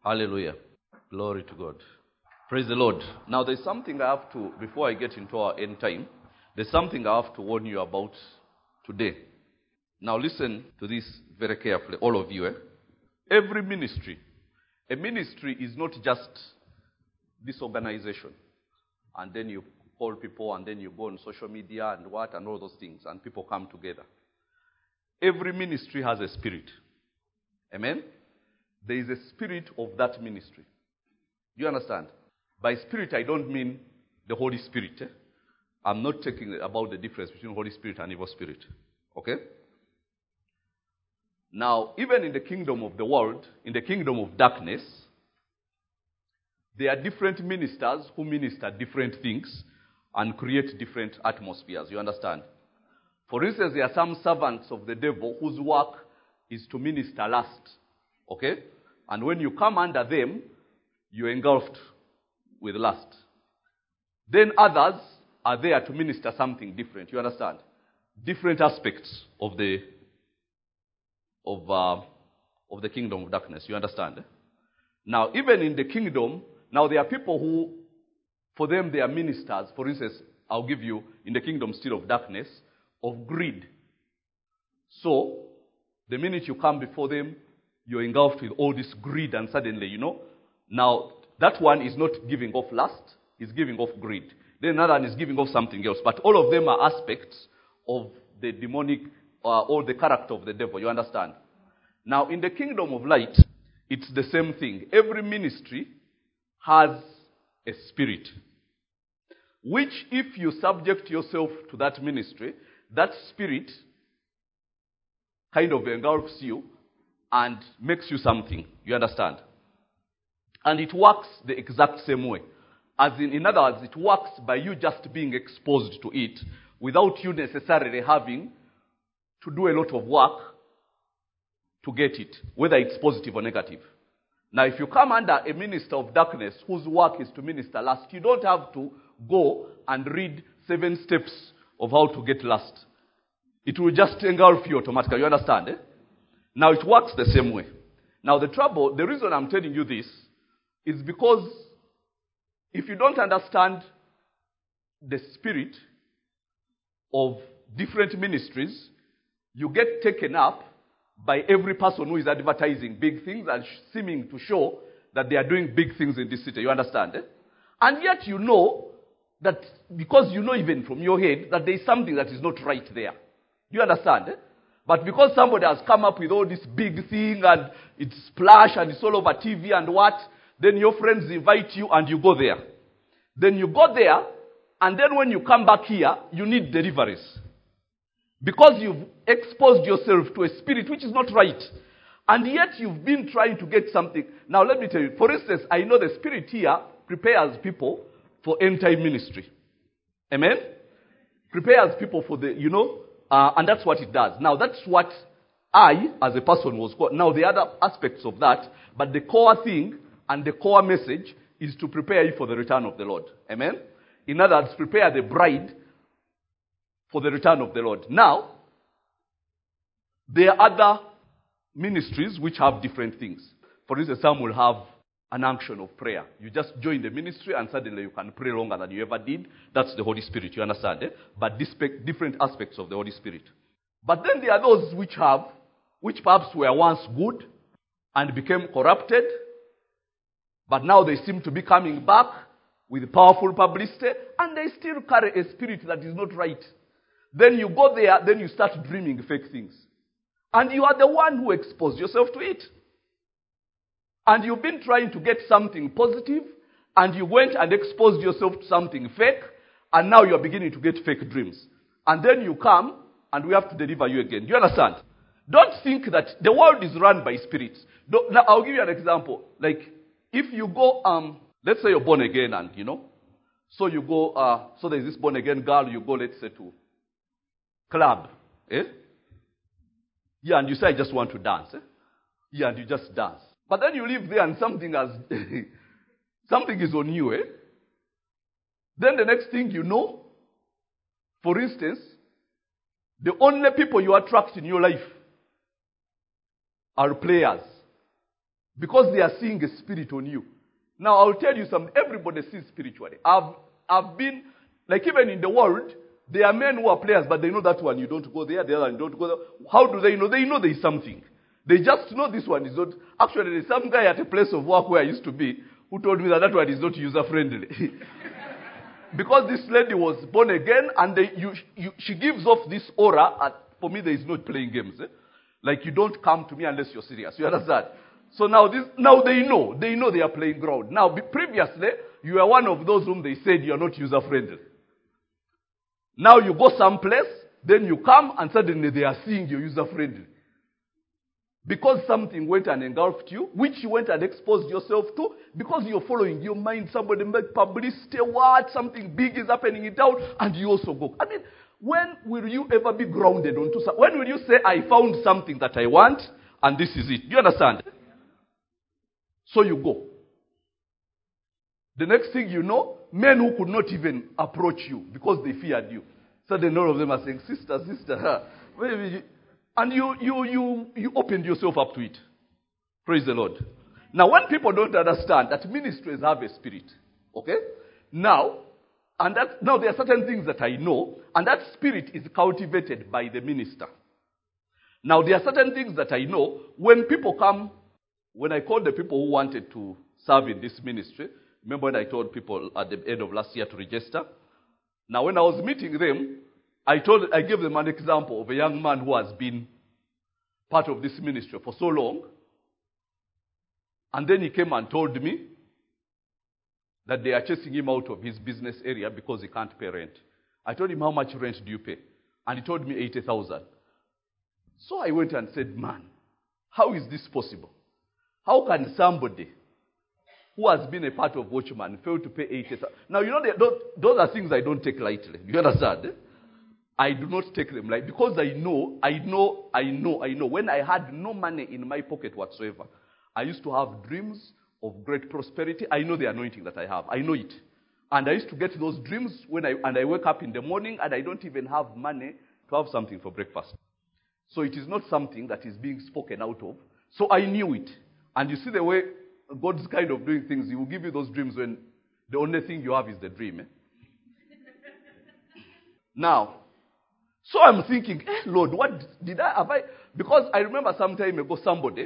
Hallelujah. Glory to God. Praise the Lord. Now there's something I have to, before I get into our end time, there's something I have to warn you about today. Now listen to this very carefully, all of you. Every ministry, a ministry is not just this organization. And then you call people and then you go on social media and what and all those things and people come together. Every ministry has a spirit. Amen? There is a spirit of that ministry. Do you understand? By spirit, I don't mean the Holy Spirit. I'm not talking about the difference between Holy Spirit and evil spirit. Okay? Now, even in the kingdom of the world, in the kingdom of darkness, there are different ministers who minister different things and create different atmospheres. You understand? For instance, there are some servants of the devil whose work is to minister lust. Okay? And when you come under them, you're engulfed with lust. Then others are there to minister something different. You understand? Different aspects of the kingdom of darkness. You understand? Now, even in the kingdom, now there are people who, for them, they are ministers. For instance, I'll give you, in the kingdom still of darkness, of greed. So, the minute you come before them, you're engulfed with all this greed and suddenly, now that one is not giving off lust, he's giving off greed. Then another one is giving off something else. But all of them are aspects of the demonic or the character of the devil. You understand? Now, in the kingdom of light, it's the same thing. Every ministry has a spirit, which if you subject yourself to that ministry, that spirit kind of engulfs you and makes you something. You understand? And it works the exact same way. As in other words, it works by you just being exposed to it without you necessarily having to do a lot of work to get it, whether it's positive or negative. Now, if you come under a minister of darkness whose work is to minister lust, you don't have to go and read 7 steps of how to get lust. It will just engulf you automatically. You understand? Now, it works the same way. Now, the reason I'm telling you this is because if you don't understand the spirit of different ministries, you get taken up by every person who is advertising big things and seeming to show that they are doing big things in this city. You understand? And yet you know that, because you know even from your head, that there is something that is not right there. You understand? But because somebody has come up with all this big thing and it's splash and it's all over TV and what, then your friends invite you and you go there. Then you go there, and then when you come back here, you need deliverance. Because you've exposed yourself to a spirit which is not right. And yet you've been trying to get something. Now let me tell you, for instance, I know the spirit here prepares people for end-time ministry. Amen? Prepares people for the, and that's what it does. Now that's what I, as a person, was called. Now the other aspects of that, but the core thing and the core message is to prepare you for the return of the Lord. Amen? In other words, prepare the bride for the return of the Lord. Now, there are other ministries which have different things. For instance, some will have an unction of prayer. You just join the ministry and suddenly you can pray longer than you ever did. That's the Holy Spirit, you understand? But different aspects of the Holy Spirit. But then there are those which perhaps were once good and became corrupted, but now they seem to be coming back with powerful publicity, and they still carry a spirit that is not right. Then you go there, then you start dreaming fake things. And you are the one who exposed yourself to it. And you've been trying to get something positive, and you went and exposed yourself to something fake, and now you're beginning to get fake dreams. And then you come, and we have to deliver you again. Do you understand? Don't think that the world is run by spirits. Now, I'll give you an example. Like, if you go, let's say you're born again and, so you go, so there's this born again girl, you go, let's say, to club. Yeah, and you say, I just want to dance. Yeah, and you just dance. But then you live there and something is on you. Then the next thing you know, for instance, the only people you attract in your life are players. Because they are seeing a spirit on you. Now, I'll tell you something. Everybody sees spiritually. I've been, like even in the world, there are men who are players, but they know that one, you don't go there, the other one, you don't go there. How do they know? They know there is something. They just know this one is not. Actually, there's some guy at a place of work where I used to be who told me that that one is not user-friendly. Because this lady was born again, and she gives off this aura. For me, there is no playing games. Like, you don't come to me unless you're serious. You understand? So now they know. They know they are playing ground. Now, previously, you are one of those whom they said you are not user-friendly. Now you go someplace, then you come, and suddenly they are seeing you user-friendly. Because something went and engulfed you, which you went and exposed yourself to, because you're following your mind, somebody make publicity, something big is happening in town, and you also go. I mean, when will you ever be grounded onto something? When will you say, I found something that I want, and this is it? Do you understand? So you go. The next thing you know, men who could not even approach you because they feared you. Suddenly all of them are saying, sister, and you opened yourself up to it. Praise the Lord. Now, when people don't understand that ministries have a spirit, okay? Now there are certain things that I know, and that spirit is cultivated by the minister. Now, there are certain things that I know. When people come, when I called the people who wanted to serve in this ministry, remember when I told people at the end of last year to register? Now, when I was meeting them, I gave them an example of a young man who has been part of this ministry for so long. And then he came and told me that they are chasing him out of his business area because he can't pay rent. I told him, how much rent do you pay? And he told me 80,000. So I went and said, man, how is this possible? How can somebody who has been a part of Watchman fail to pay 80,000? Now, you know, those are things I don't take lightly. You understand? I do not take them lightly because I know. When I had no money in my pocket whatsoever, I used to have dreams of great prosperity. I know the anointing that I have. I know it. And I used to get those dreams when I wake up in the morning and I don't even have money to have something for breakfast. So it is not something that is being spoken out of. So I knew it. And you see the way God's kind of doing things, He will give you those dreams when the only thing you have is the dream. Now, so I'm thinking, Lord, what have I? Because I remember some time ago somebody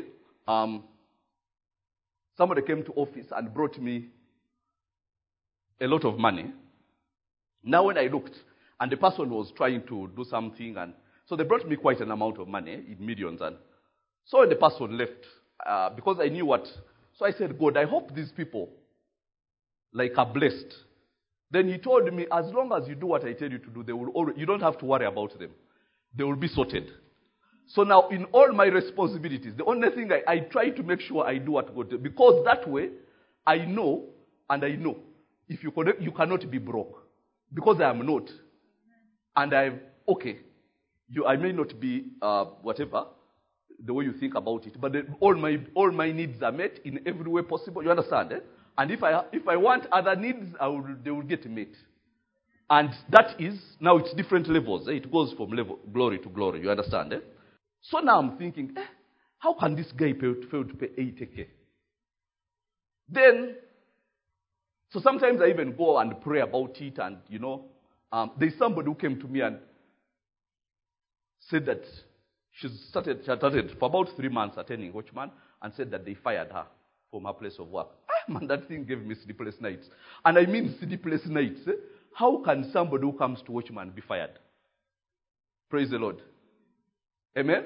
came to office and brought me a lot of money. Now when I looked, and the person was trying to do something, and so they brought me quite an amount of money in millions. And so when the person left, because I knew what, so I said, God, I hope these people are blessed. Then he told me, as long as you do what I tell you to do, you don't have to worry about them. They will be sorted. So now, in all my responsibilities, the only thing I try to make sure I do what God does. Because that way, I know, if you cannot be broke. Because I am not. And I may not be whatever, the way you think about it, but all my needs are met in every way possible. You understand? And if I want other needs, they will get met. And that is, now it's different levels. It goes from glory to glory. You understand? So now I'm thinking, how can this guy fail to pay 80K? Then, so sometimes I even go and pray about it, and there's somebody who came to me and said that she started for about 3 months attending Watchman, and said that they fired her from her place of work. Man, that thing gave me sleepless nights. And I mean sleepless nights. How can somebody who comes to Watchman be fired? Praise the Lord. Amen?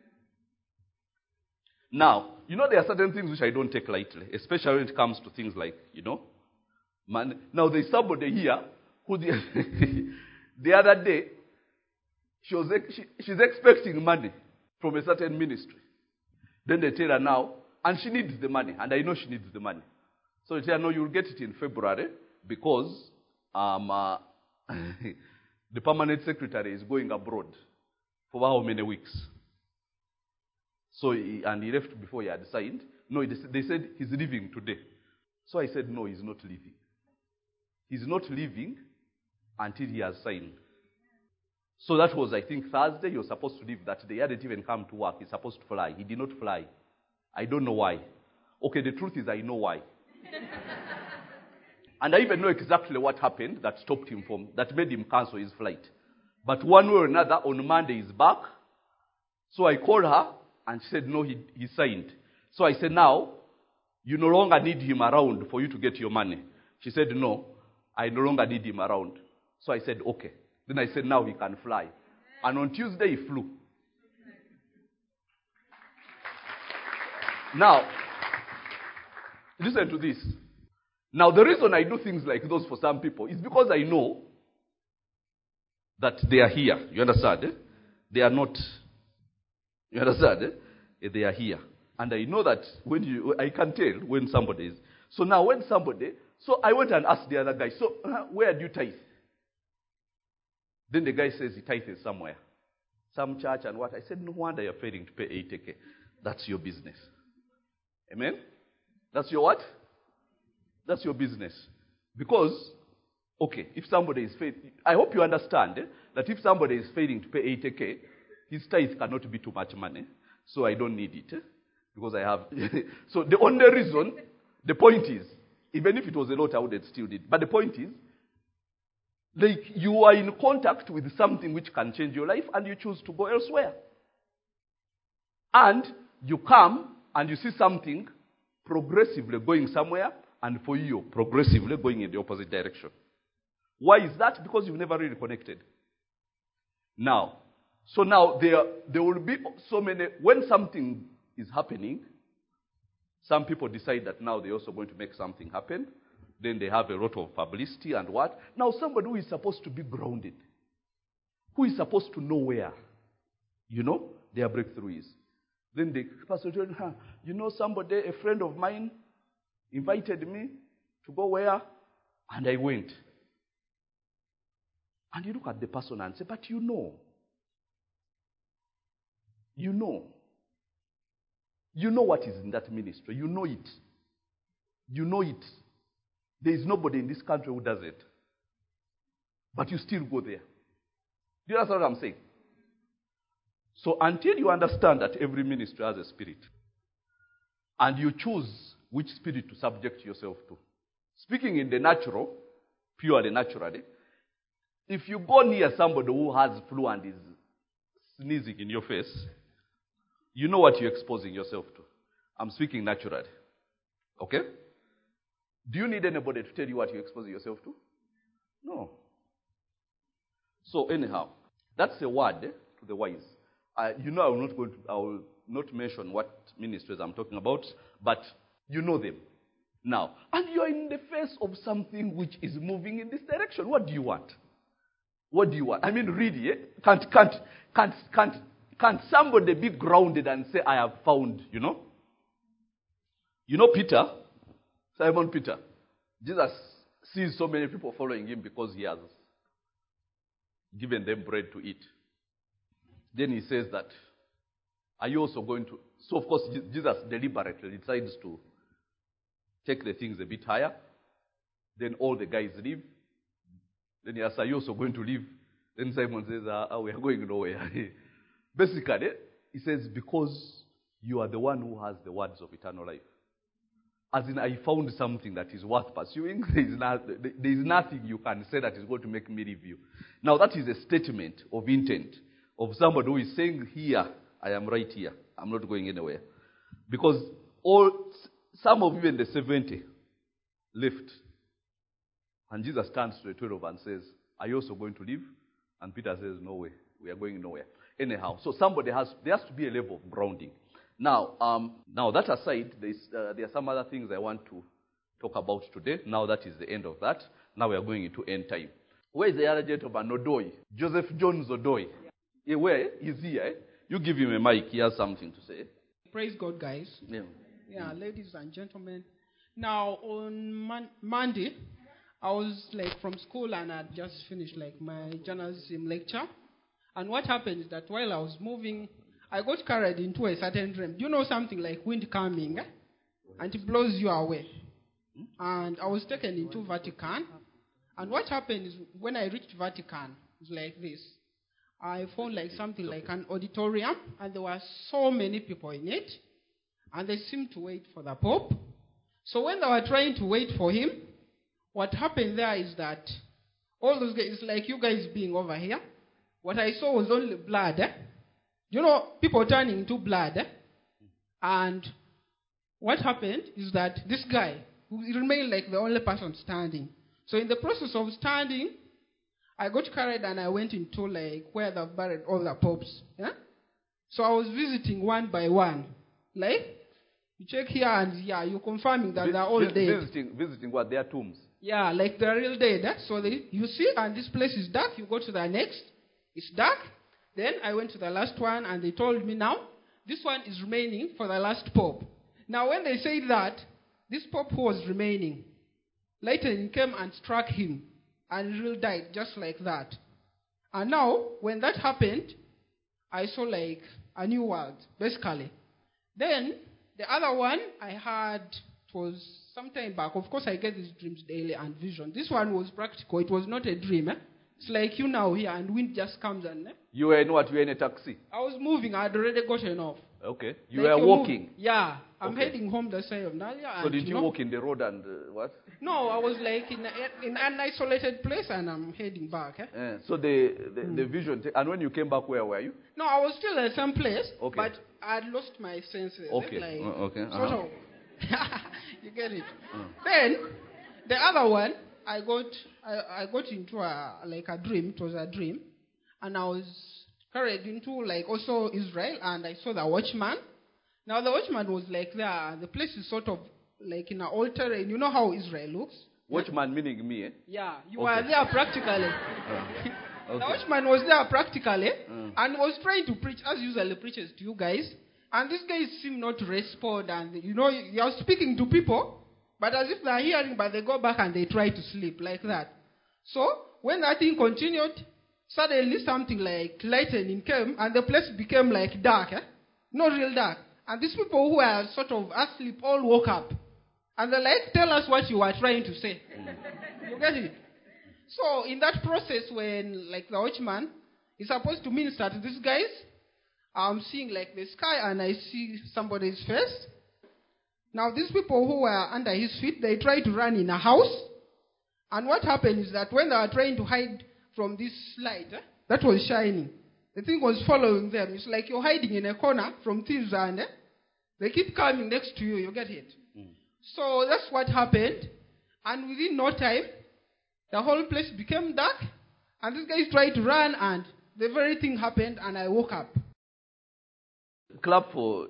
Now, there are certain things which I don't take lightly, especially when it comes to things like, man. Now, there's somebody here who the other day, she's expecting money from a certain ministry. Then they tell her now, and she needs the money, and I know she needs the money. So they tell her, no, you'll get it in February because the permanent secretary is going abroad for how many weeks? So, he left before he had signed. No, they said he's leaving today. So I said, no, he's not leaving. He's not leaving until he has signed. So that was, I think, Thursday. He was supposed to leave that day. He hadn't even come to work. He's supposed to fly. He did not fly. I don't know why. Okay, the truth is I know why. And I even know exactly what happened that stopped him that made him cancel his flight. But one way or another, on Monday he's back. So I called her, and she said, no, he signed. So I said, now, you no longer need him around for you to get your money. She said, no, I no longer need him around. So I said, okay. Then I said, now he can fly. And on Tuesday he flew. Now, listen to this. Now, the reason I do things like those for some people is because I know that they are here. You understand? They are not. You understand? They are here. And I know that I can tell when somebody is. So now so I went and asked the other guy, so where do you tithe? Then the guy says he tithes somewhere. Some church and what? I said, no wonder you're failing to pay 80K. That's your business. Amen? That's your what? That's your business. Because, okay, if somebody is failing, I hope you understand that if somebody is failing to pay 80K, his tithe cannot be too much money. So I don't need it. Because I have. So the only reason, the point is, even if it was a lot, I would have still did. But the point is, like you are in contact with something which can change your life and you choose to go elsewhere. And you come and you see something progressively going somewhere, and for you, progressively going in the opposite direction. Why is that? Because you've never really connected. Now, so now there will be so many, when something is happening, some people decide that now they're also going to make something happen. Then they have a lot of publicity and what. Now somebody who is supposed to be grounded, who is supposed to know where, their breakthrough is. Then the person told her, somebody, a friend of mine, invited me to go where? And I went. And you look at the person and say, but you know what is in that ministry. You know it. You know it. There is nobody in this country who does it. But you still go there. Do you understand what I'm saying? So until you understand that every ministry has a spirit, and you choose which spirit to subject yourself to. Speaking in the natural, purely naturally, if you go near somebody who has flu and is sneezing in your face, you know what you're exposing yourself to. I'm speaking naturally. Okay? Do you need anybody to tell you what you're exposing yourself to? No. So anyhow, that's a word to the wise. I will not mention what ministries I'm talking about, but you know them. Now, and you're in the face of something which is moving in this direction. What do you want? What do you want? I mean, really, can't somebody be grounded and say, I have found, Peter, Simon Peter. Jesus sees so many people following him because he has given them bread to eat. Then he says that, are you also going to... So, of course, Jesus deliberately decides to take the things a bit higher. Then all the guys leave. Then he asks, are you also going to leave? Then Simon says, we are going nowhere. Basically, he says, because you are the one who has the words of eternal life. As in, I found something that is worth pursuing. There is nothing you can say that is going to make me leave you. Now, that is a statement of intent of somebody who is saying, here, I am right here. I'm not going anywhere. Because some of even the 70 left. And Jesus turns to the 12 and says, are you also going to leave? And Peter says, no way. We are going nowhere. Anyhow, so there has to be a level of grounding. Now that aside, there are some other things I want to talk about today. Now that is the end of that. Now we are going into end time. Where is the other gentleman, Odoi? Joseph Jones Odoi. Yeah, where? He's here. You give him a mic. He has something to say. Praise God, guys. Yeah, ladies and gentlemen. Now, on Monday, I was from school and I just finished my journalism lecture. And what happened is that while I was moving, I got carried into a certain dream. Do you know something like wind coming? And it blows you away. And I was taken into Vatican. And what happened is when I reached Vatican, it was like this. I found something like an auditorium, and there were so many people in it. and they seemed to wait for the Pope. So when they were trying to wait for him, what happened there is that all those guys, like you guys being over here, what I saw was only blood. People turning into blood. And what happened is that this guy, who remained like the only person standing. So in the process of standing, I got carried and I went into like where they've buried all the popes. Yeah? So I was visiting one by one. Like, you check here and you're confirming that they're all dead. Visiting what? Their tombs? Yeah, like they're real dead. So you see, and this place is dark. You go to the next. It's dark. Then I went to the last one and they told me now, this one is remaining for the last pope. Now when they said that, this pope who was remaining, lightning came and struck him and he really died just like that. And now, when that happened, I saw like a new world, basically. Then, the other one I had, it was some time back. Of course, I get these dreams daily and vision. This one was practical. It was not a dream. It's like you now here and wind just comes and... You were in what? You were in a taxi? I was moving. I had already gotten off. Okay. You were walking? Yeah. I'm heading home the side of Nalia. So did you walk in the road and what? No, I was like in an isolated place and I'm heading back. So the vision... And when you came back, where were you? No, I was still at some place. Okay. But I had lost my senses. Okay. Okay. Sort of. You get it. Then, the other one, I got into a dream. It was a dream. And I was carried into like also Israel and I saw the watchman. Now the watchman was like there. The place is sort of like in an old terrain. You know how Israel looks? Watchman meaning me, eh? Yeah, you were there practically. The watchman was there practically and was trying to preach as usually preaches to you guys. And these guys seem not to respond and you're speaking to people, but as if they're hearing, but they go back and they try to sleep like that. So when that thing continued, suddenly something like lightning came and the place became like dark, not real dark. And these people who were sort of asleep all woke up. And they're like, tell us what you are trying to say. You get it? So in that process when like the watchman is supposed to minister to these guys, I'm seeing like the sky and I see somebody's face. Now these people who were under his feet, they try to run in a house. And what happened is that when they were trying to hide from this light that was shining, the thing was following them. It's like you're hiding in a corner from thieves and they keep coming next to you. You get it? So that's what happened. And within no time, the whole place became dark. And these guys tried to run and the very thing happened and I woke up. Clap for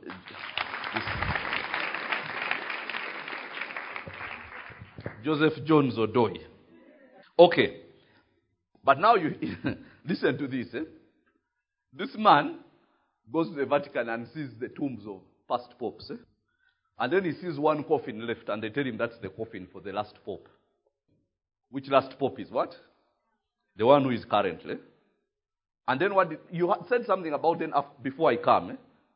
Joseph Jones Odoi. Okay. But now you listen to this. This man goes to the Vatican and sees the tombs of past popes. And then he sees one coffin left and they tell him that's the coffin for the last pope. Which last pope is what? The one who is currently. And then you said something about then before I come.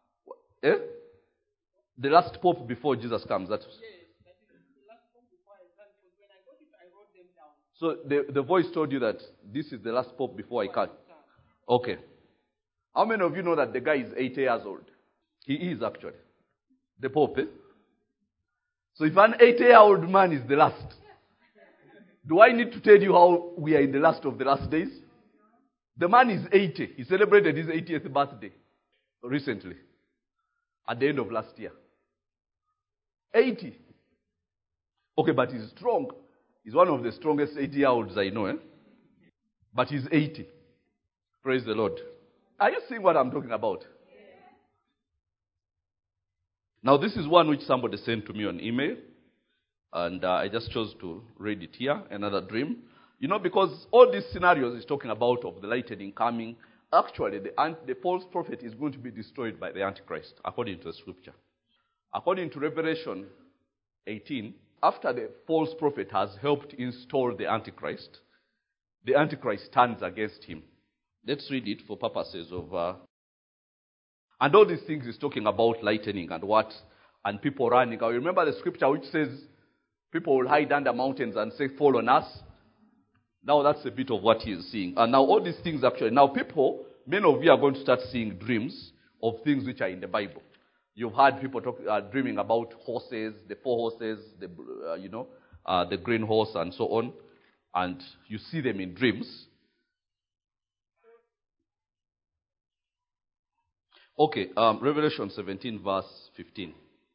The last pope before Jesus comes. Yes, that is the last pope before I come. Because when I got it, I wrote them down. So the voice told you that this is the last pope before I come. Okay. How many of you know that the guy is 80 years old? He is actually. The pope, So if an 80-year-old man is the last, do I need to tell you how we are in the last of the last days? The man is 80. He celebrated his 80th birthday recently. At the end of last year. 80. Okay, but he's strong. He's one of the strongest 80-year-olds I know. But he's 80. Praise the Lord. Are you seeing what I'm talking about? Now, this is one which somebody sent to me on email. And I just chose to read it here. Another dream. Because all these scenarios is talking about of the lightning coming. Actually, the false prophet is going to be destroyed by the Antichrist, according to the scripture. According to Revelation 18, after the false prophet has helped install the Antichrist turns against him. Let's read it for purposes of... And all these things is talking about lightning and people running. I remember the scripture which says people will hide under mountains and say, fall on us. Now that's a bit of what he is seeing. And now all these things actually, now many of you are going to start seeing dreams of things which are in the Bible. You've had people dreaming about horses, the 4 horses, the green horse and so on. And you see them in dreams. Okay, Revelation 17 verse 15.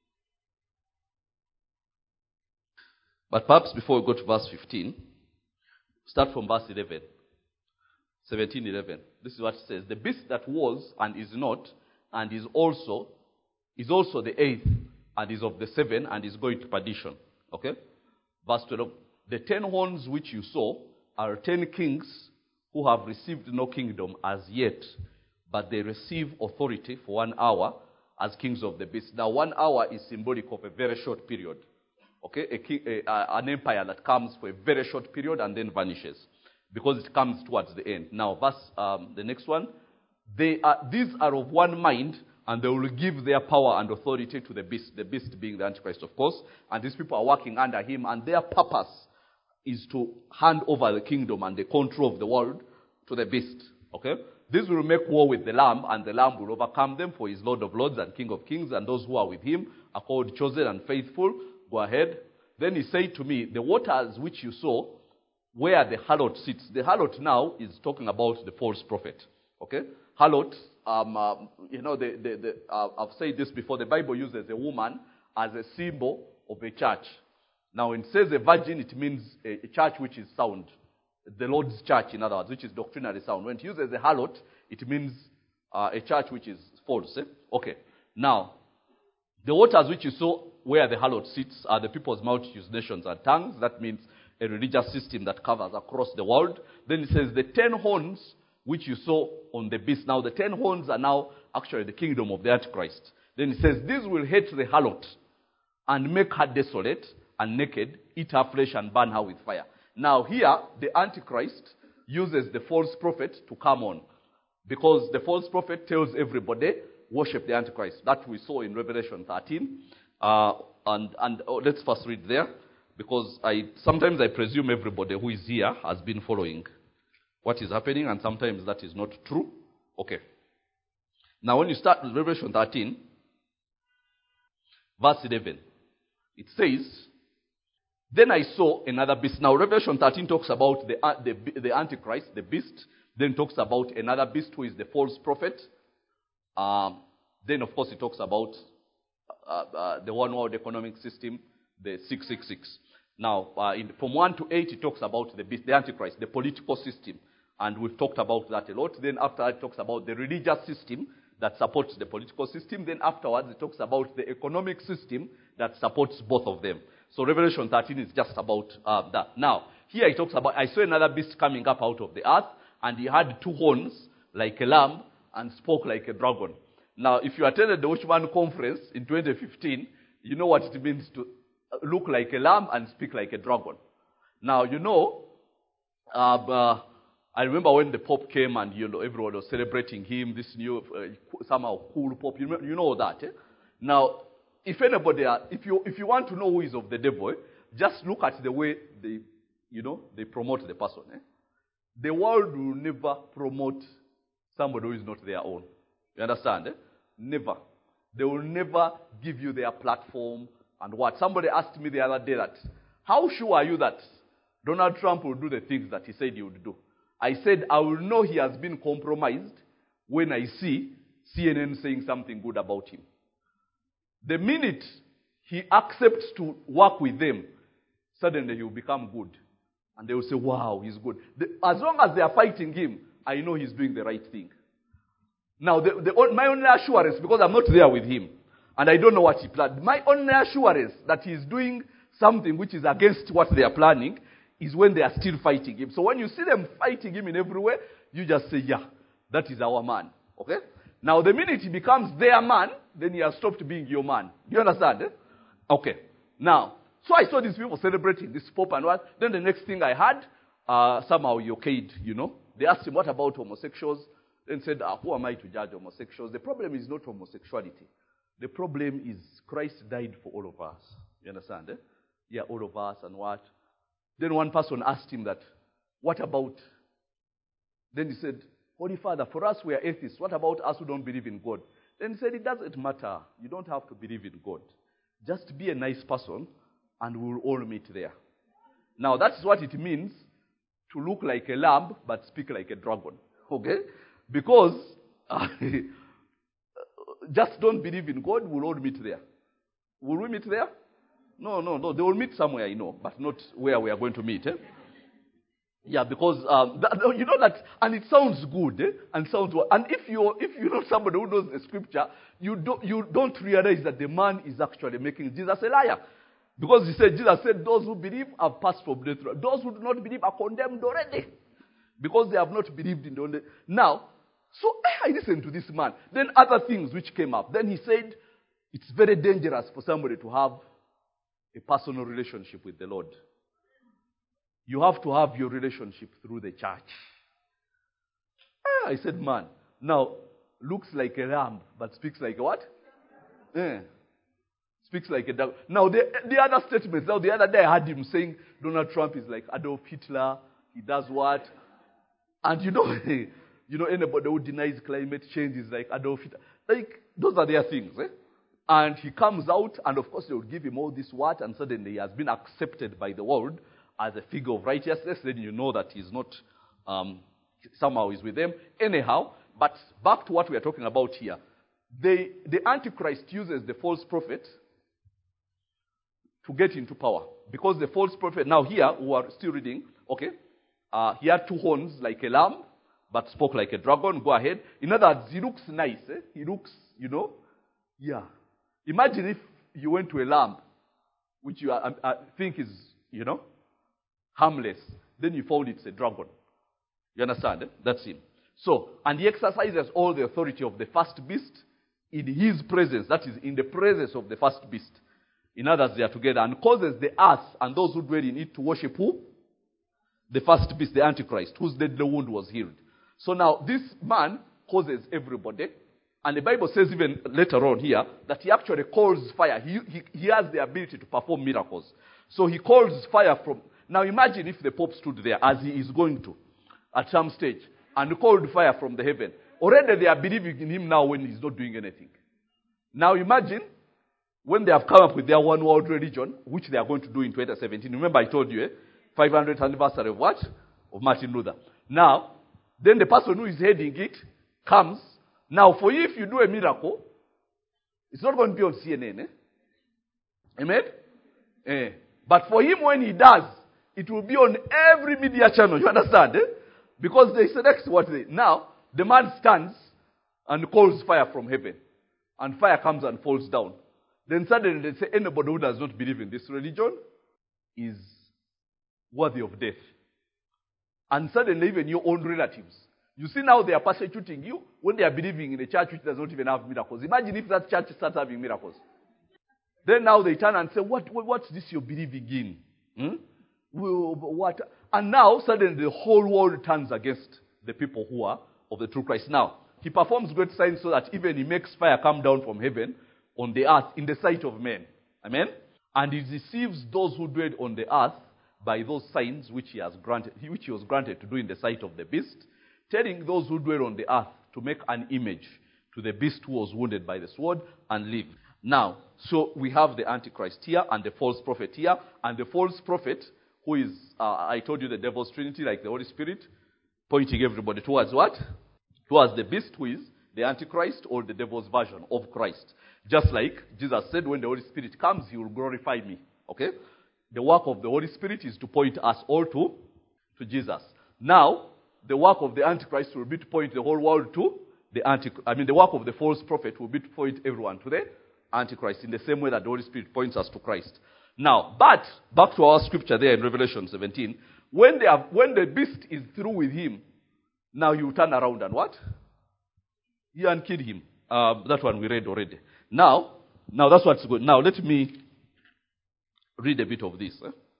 But perhaps before we go to verse 15, start from verse 11. 17:11. This is what it says. The beast that was and is not and is also the 8th and is of the 7 and is going to perdition. Okay? Verse 12. The 10 horns which you saw are 10 kings who have received no kingdom as yet, but they receive authority for 1 hour as kings of the beast. Now 1 hour is symbolic of a very short period. Okay? An empire that comes for a very short period and then vanishes, because it comes towards the end. Now, the next one. These are of one mind, and they will give their power and authority to the beast being the Antichrist, of course. And these people are working under him, and their purpose is to hand over the kingdom and the control of the world to the beast. Okay? This will make war with the Lamb, and the Lamb will overcome them, for he is Lord of Lords and King of Kings, and those who are with him are called chosen and faithful. Go ahead. Then he said to me, the waters which you saw, where the harlot sits. The harlot now is talking about the false prophet. Okay? Harlot, I've said this before, the Bible uses a woman as a symbol of a church. Now, when it says a virgin, it means a church which is sound. The Lord's church, in other words, which is doctrinally sound. When it uses a harlot, it means a church which is false. Okay. Now, the waters which you saw where the harlot sits are the people's multitudes, nations, and tongues. That means a religious system that covers across the world. Then it says the 10 horns which you saw on the beast. Now the 10 horns are now actually the kingdom of the Antichrist. Then it says, this will hate the harlot and make her desolate and naked, eat her flesh and burn her with fire. Now here, the Antichrist uses the false prophet to come on, because the false prophet tells everybody, worship the Antichrist. That we saw in Revelation 13. Let's first read there, because sometimes I presume everybody who is here has been following what is happening, and sometimes that is not true. Okay. Now when you start with Revelation 13, verse 11, it says, then I saw another beast. Now Revelation 13 talks about the Antichrist, the beast. Then talks about another beast who is the false prophet. Then of course it talks about the one world economic system, the 666. Now, from 1 to 8, it talks about the beast, the Antichrist, the political system. And we've talked about that a lot. Then after that, it talks about the religious system that supports the political system. Then afterwards, it talks about the economic system that supports both of them. So Revelation 13 is just about that. Now, here it talks about, I saw another beast coming up out of the earth, and he had 2 horns like a lamb and spoke like a dragon. Now, if you attended the Watchman conference in 2015, you know what it means to look like a lamb and speak like a dragon. Now, I remember when the Pope came and, everyone was celebrating him, this new, somehow cool Pope. You know that, eh? Now, if anybody, if you want to know who is of the devil, just look at the way they promote the person. Eh? The world will never promote somebody who is not their own. You understand? Eh? Never. They will never give you their platform and what. Somebody asked me the other day that, how sure are you that Donald Trump will do the things that he said he would do? I said, I will know he has been compromised when I see CNN saying something good about him. The minute he accepts to work with them, suddenly he will become good. And they will say, wow, he's good. As long as they are fighting him, I know he's doing the right thing. Now, my only assurance, because I'm not there with him, and I don't know what he planned, my only assurance that he's doing something which is against what they are planning is when they are still fighting him. So when you see them fighting him in every way, you just say, yeah, that is our man. Okay? Now, the minute he becomes their man, then he has stopped being your man. Do you understand? Eh? Okay. Now, so I saw these people celebrating this Pope and what. Then the next thing I had, somehow he okayed, They asked him, what about homosexuals? Then said, who am I to judge homosexuals? The problem is not homosexuality. The problem is Christ died for all of us. You understand? Eh? Yeah, all of us and what. Then one person asked him that, what about? Then he said, Holy Father, for us we are atheists. What about us who don't believe in God? Then he said, it doesn't matter. You don't have to believe in God. Just be a nice person and we'll all meet there. Now, that's what it means to look like a lamb but speak like a dragon. Okay? Because just don't believe in God, we'll all meet there. Will we meet there? No. They will meet somewhere, but not where we are going to meet. Yeah, because you know that, and it sounds good, and sounds well. And if you know somebody who knows the scripture, you don't realize that the man is actually making Jesus a liar, because Jesus said, "Those who believe have passed from death. Those who do not believe are condemned already, because they have not believed in the only." Now, so I listened to this man. Then other things which came up. Then he said, it's very dangerous for somebody to have a personal relationship with the Lord. You have to have your relationship through the church. I said, man, now looks like a lamb, but speaks like a what? Speaks like a dog. Now the other statements. Now the other day I heard him saying Donald Trump is like Adolf Hitler. He does what? And anybody who denies climate change is like Adolf Hitler. Like those are their things. And he comes out, and of course they will give him all this what, and suddenly he has been accepted by the world as a figure of righteousness. Then you know that he's not, somehow he's with them. Anyhow, but back to what we are talking about here. The Antichrist uses the false prophet to get into power. Because the false prophet, now here, we are still reading, okay, he had 2 horns like a lamb, but spoke like a dragon. Go ahead. In other words, he looks nice. He looks, yeah. Imagine if you went to a lamb, which you think is, harmless. Then you found it's a dragon. You understand? That's him. So, and he exercises all the authority of the first beast in his presence. That is, in the presence of the first beast. In others, they are together. And causes the earth and those who dwell in it to worship who? The first beast, the Antichrist, whose deadly wound was healed. So now, this man causes everybody. And the Bible says even later on here that he actually calls fire. He has the ability to perform miracles. So he calls fire from... Now imagine if the Pope stood there, as he is going to, at some stage, and called fire from the heaven. Already they are believing in him now when he's not doing anything. Now imagine when they have come up with their one world religion, which they are going to do in 2017. Remember I told you, 500th anniversary of what? Of Martin Luther. Now, then the person who is heading it comes. Now, for you, if you do a miracle, it's not going to be on CNN. Amen? But for him, when he does, it will be on every media channel. You understand? Because they select what they... Now, the man stands and calls fire from heaven. And fire comes and falls down. Then suddenly they say, anybody who does not believe in this religion is worthy of death. And suddenly even your own relatives. You see now they are persecuting you when they are believing in a church which does not even have miracles. Imagine if that church starts having miracles. Then now they turn and say, what's this you're believing in? What? And now suddenly the whole world turns against the people who are of the true Christ. Now, he performs great signs so that even he makes fire come down from heaven on the earth in the sight of men. Amen? And he deceives those who dwell on the earth by those signs which he was granted to do in the sight of the beast, telling those who dwell on the earth to make an image to the beast who was wounded by the sword and live. Now, so we have the Antichrist here and the false prophet here. And the false prophet, who is, I told you, the devil's trinity, like the Holy Spirit, pointing everybody towards what? Towards the beast, who is the Antichrist, or the devil's version of Christ. Just like Jesus said, when the Holy Spirit comes, he will glorify me. Okay? The work of the Holy Spirit is to point us all to Jesus. Now, the work of the Antichrist will be to point the whole world to the work of the false prophet will be to point everyone to the Antichrist, in the same way that the Holy Spirit points us to Christ. Now, but back to our scripture there in Revelation 17, when the beast is through with him, now you turn around and what? You and kill him. That one we read already. Now that's what's good. Now let me read a bit of this.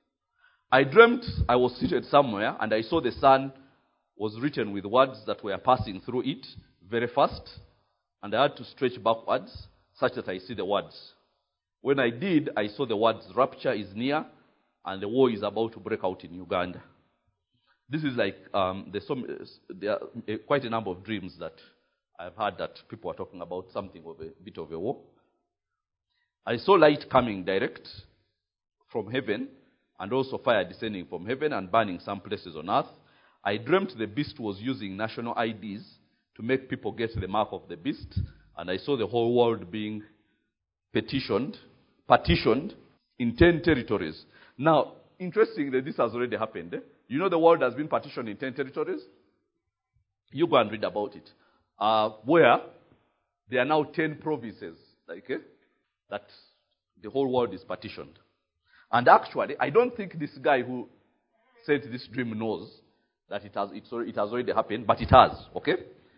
I dreamt I was seated somewhere, and I saw the sun was written with words that were passing through it very fast, and I had to stretch backwards such that I see the words. When I did, I saw the words, rapture is near, and the war is about to break out in Uganda. This is like, there are quite a number of dreams that I've heard that people are talking about something of a bit of a war. I saw light coming direct from heaven, and also fire descending from heaven and burning some places on earth. I dreamt the beast was using national IDs to make people get the mark of the beast, and I saw the whole world being partitioned in 10 territories. Now, interestingly, this has already happened. You know the world has been partitioned in 10 territories? You go and read about it. Where there are now 10 provinces, that the whole world is partitioned. And actually, I don't think this guy who said this dream knows that it has already happened, but it has, okay?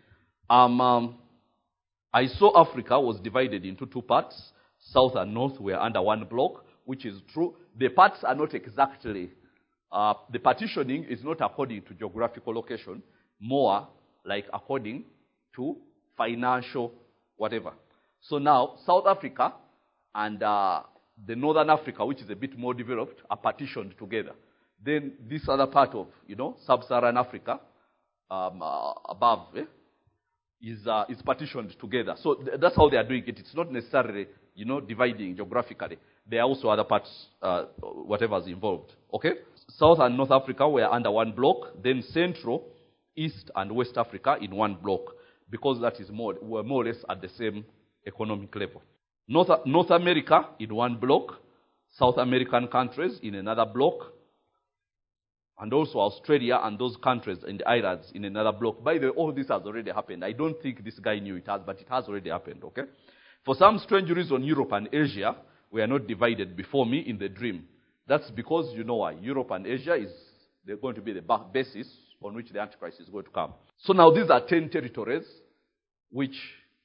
I saw Africa was divided into two parts. South and North were under one block, which is true. The parts are not exactly, the partitioning is not according to geographical location, more like according to financial whatever. So now, South Africa and the Northern Africa, which is a bit more developed, are partitioned together. Then this other part of, Sub-Saharan Africa, above, is partitioned together. So that's how they are doing it. It's not necessarily, dividing geographically. There are also other parts, whatever's involved. Okay? South and North Africa were under one block. Then Central, East, and West Africa in one block, because that is were more or less at the same economic level. North America in one block, South American countries in another block, and also Australia and those countries in the islands in another block. By the way, all this has already happened. I don't think this guy knew it has, but it has already happened, okay? For some strange reason, Europe and Asia were not divided before me in the dream. That's because, you know why? Europe and Asia they're going to be the basis on which the Antichrist is going to come. So now these are 10 territories, which,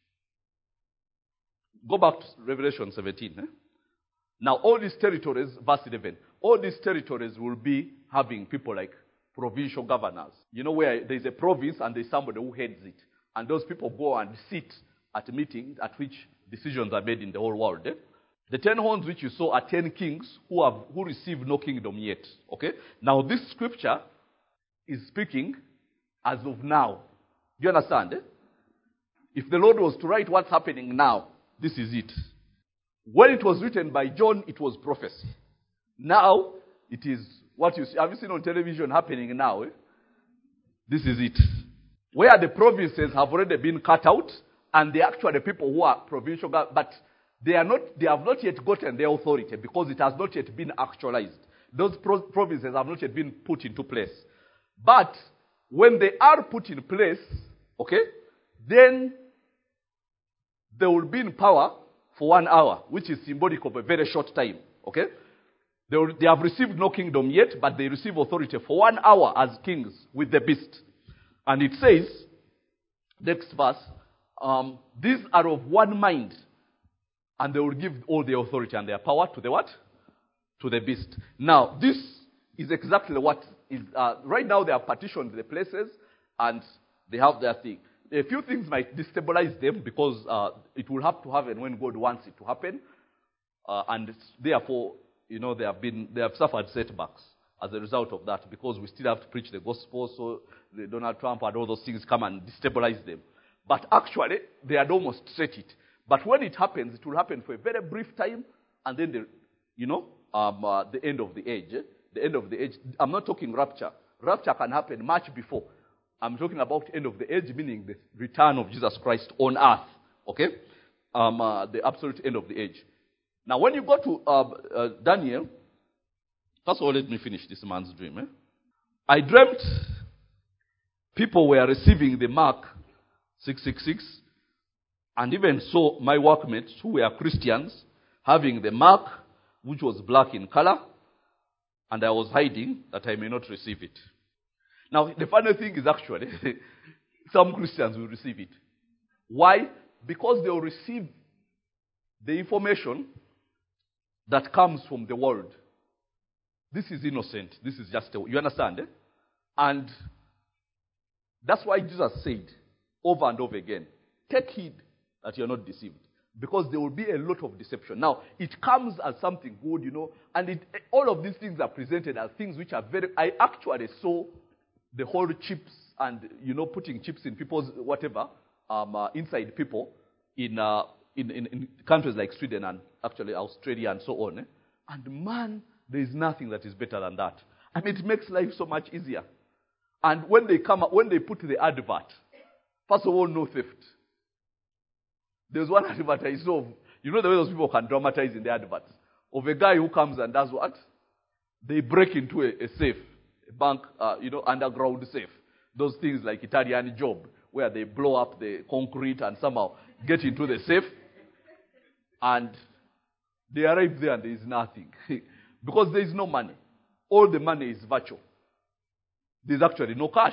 go back to Revelation 17. Now all these territories, verse 11, all these territories will be having people like provincial governors. You know, where there's a province and there's somebody who heads it. And those people go and sit at meetings at which decisions are made in the whole world. The 10 horns which you saw are 10 kings who receive no kingdom yet. Okay? Now this scripture is speaking as of now. Do you understand? If the Lord was to write what's happening now, this is it. When it was written by John, it was prophecy. Now, it is what you see. Have you seen on television happening now? This is it. Where the provinces have already been cut out, and they actually the people who are provincial, but they have not yet gotten their authority because it has not yet been actualized. Those provinces have not yet been put into place. But when they are put in place, okay, then they will be in power for 1 hour, which is symbolic of a very short time. Okay? They have received no kingdom yet, but they receive authority for 1 hour as kings with the beast. And it says, next verse, these are of one mind, and they will give all the authority and their power to the what? To the beast. Now, this is exactly what is, right now they have partitioned the places, and they have their thing. A few things might destabilize them because it will have to happen when God wants it to happen. And therefore, they have suffered setbacks as a result of that, because we still have to preach the gospel, so the Donald Trump and all those things come and destabilize them. But actually, they had almost set it. But when it happens, it will happen for a very brief time, and then the end of the age. The end of the age. I'm not talking rapture. Rapture can happen much before. I'm talking about end of the age, meaning the return of Jesus Christ on earth. Okay? The absolute end of the age. Now, when you go to Daniel, first of all, let me finish this man's dream. I dreamt people were receiving the mark 666, and even saw my workmates who were Christians having the mark, which was black in color, and I was hiding that I may not receive it. Now, the funny thing is actually, some Christians will receive it. Why? Because they will receive the information that comes from the world. This is innocent. This is just, you understand? And that's why Jesus said over and over again, take heed that you're not deceived. Because there will be a lot of deception. Now, it comes as something good, and all of these things are presented as things which are I actually saw the whole chips and, putting chips in people's whatever, inside people in countries like Sweden and actually Australia and so on. And man, there is nothing that is better than that. I mean, it makes life so much easier. And when they put the advert, first of all, no theft. There's one advert I saw, you know the way those people can dramatize in the adverts, of a guy who comes and does what? They break into a safe, a bank, underground safe. Those things like Italian Job, where they blow up the concrete and somehow get into the safe. And they arrive there and there is nothing. Because there is no money. All the money is virtual. There's actually no cash.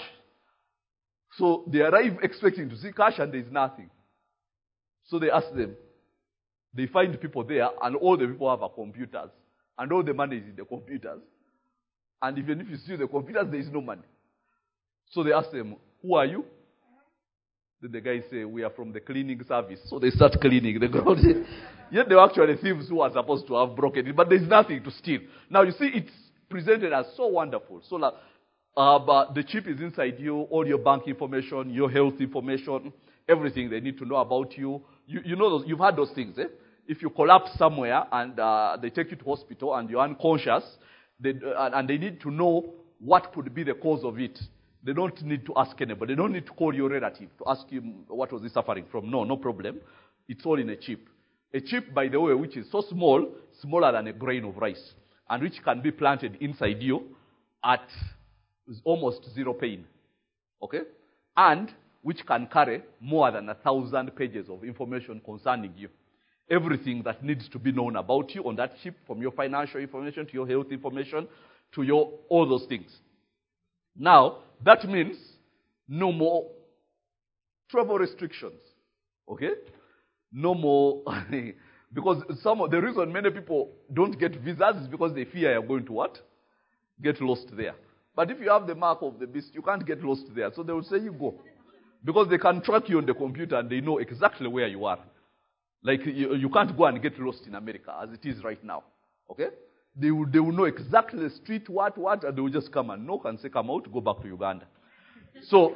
So they arrive expecting to see cash and there is nothing. So they ask them. They find people there and all the people have computers. And all the money is in the computers. And even if you see the computers, there is no money. So they ask them, who are you? Then the guys say, we are from the cleaning service. So they start cleaning the ground. Yet they were actually thieves who are supposed to have broken it. But there's nothing to steal. Now you see, it's presented as so wonderful. So but the chip is inside you, all your bank information, your health information, everything they need to know about you. You know, you've had those things, eh? If you collapse somewhere and they take you to hospital and you're unconscious, and they need to know what could be the cause of it. They don't need to ask anybody. They don't need to call your relative to ask him what was he suffering from. No problem. It's all in a chip. A chip, by the way, which is so small, smaller than a grain of rice, and which can be planted inside you at almost zero pain. Okay? And which can carry more than 1,000 pages of information concerning you. Everything that needs to be known about you on that chip, from your financial information to your health information to your all those things. Now, that means no more travel restrictions. Okay? No more because the reason many people don't get visas is because they fear you're going to what? Get lost there. But if you have the mark of the beast, you can't get lost there. So they will say you go. Because they can track you on the computer and they know exactly where you are. Like you can't go and get lost in America as it is right now. Okay? They will know exactly the street, what, and they will just come and knock and say, come out, go back to Uganda. So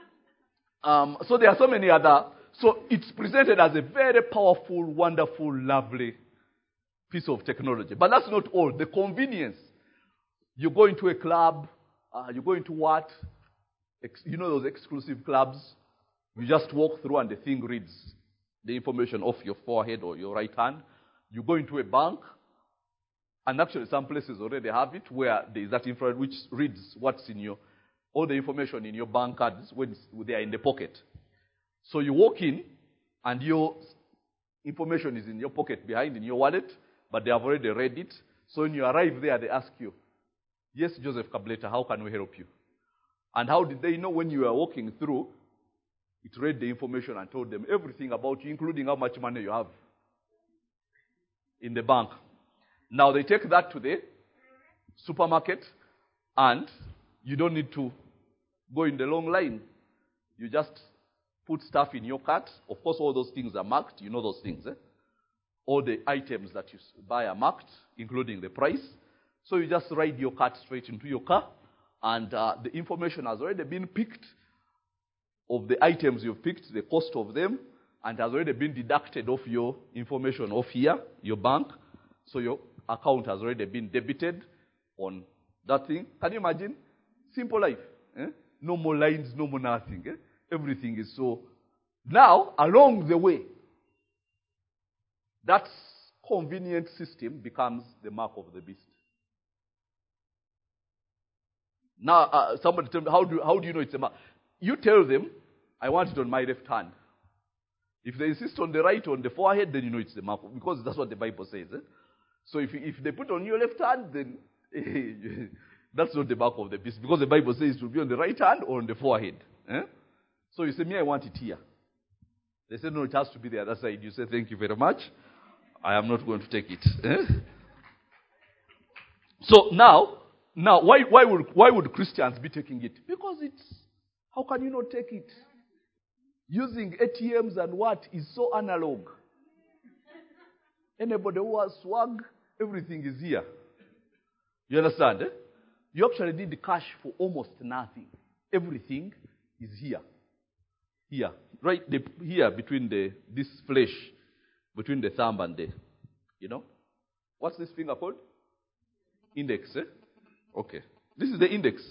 there are so many other. So it's presented as a very powerful, wonderful, lovely piece of technology. But that's not all. The convenience. You go into a club, you go into what? You know those exclusive clubs? You just walk through and the thing reads the information off your forehead or your right hand. You go into a bank, and actually some places already have it where there is that infrared which reads what's in all the information in your bank cards when they are in the pocket. So you walk in, and your information is in your pocket behind in your wallet, but they have already read it. So when you arrive there, they ask you, yes, Joseph Kableta, how can we help you? And how did they know when you were walking through? It read the information and told them everything about you, including how much money you have in the bank. Now they take that to the supermarket, and you don't need to go in the long line. You just put stuff in your cart. Of course, all those things are marked. You know those things, eh? All the items that you buy are marked, including the price. So you just ride your cart straight into your car, and the information has already been picked of the items you've picked, the cost of them, and has already been deducted off your information off here, your bank. So your account has already been debited on that thing. Can you imagine? Simple life. Eh? No more lines, no more nothing. Eh? Everything is so. Now, along the way, that convenient system becomes the mark of the beast. Now, somebody tell me, how do you know it's a mark? You tell them, I want it on my left hand. If they insist on the right, on the forehead, then you know it's the mark, because that's what the Bible says. Eh? So if they put on your left hand, then that's not the mark of the beast, because the Bible says it will be on the right hand or on the forehead. Eh? So you say, me, I want it here. They say, no, it has to be the other side. You say, thank you very much. I am not going to take it. Eh? So now, why would Christians be taking it? Because how can you not take it? Using ATMs and what is so analog. Anybody who has swag, everything is here. You understand? Eh? You actually need the cash for almost nothing. Everything is here. Here. Right here between this flesh, between the thumb and the, What's this finger called? Index, eh? Okay. This is the index.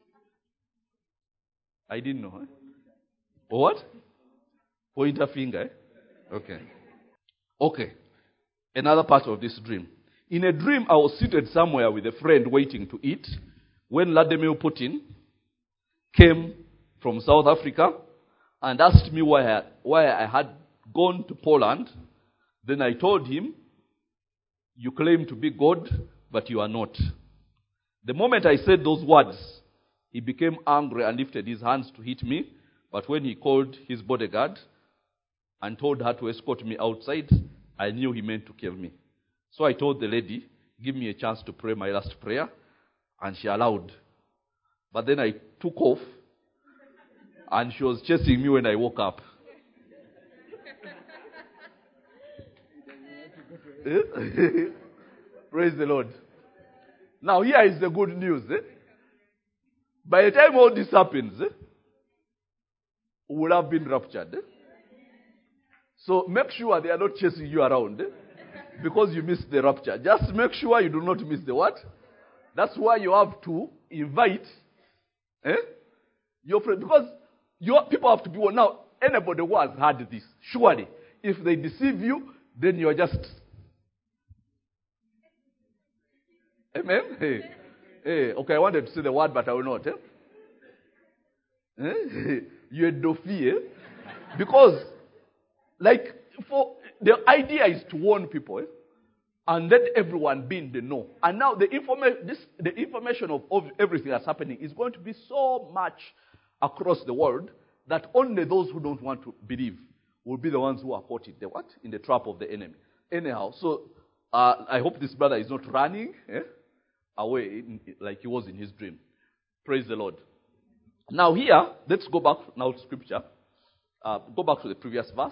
I didn't know, eh? What? Pointer finger, eh? Okay. Okay. Another part of this dream. In a dream, I was seated somewhere with a friend waiting to eat when Vladimir Putin came from South Africa and asked me why I had gone to Poland. Then I told him, "You claim to be God, but you are not." The moment I said those words, he became angry and lifted his hands to hit me. But when he called his bodyguard and told her to escort me outside, I knew he meant to kill me. So I told the lady, "Give me a chance to pray my last prayer." And she allowed. But then I took off, and she was chasing me when I woke up. Praise the Lord. Now here is the good news. By the time all this happens, we will have been raptured. So make sure they are not chasing you around because you missed the rapture. Just make sure you do not miss the what? That's why you have to invite your friend, because your people have to be one. Now, anybody who has heard this, surely, if they deceive you, then you are just... Amen? Hey, okay, I wanted to say the word, but I will not. You're dofi, because, for the idea is to warn people, and let everyone be in the know. And now the information of everything that's happening is going to be so much across the world that only those who don't want to believe will be the ones who are caught in the trap of the enemy. Anyhow, so I hope this brother is not running away like he was in his dream. Praise the Lord. Now here, let's go back now to scripture. Go back to the previous verse.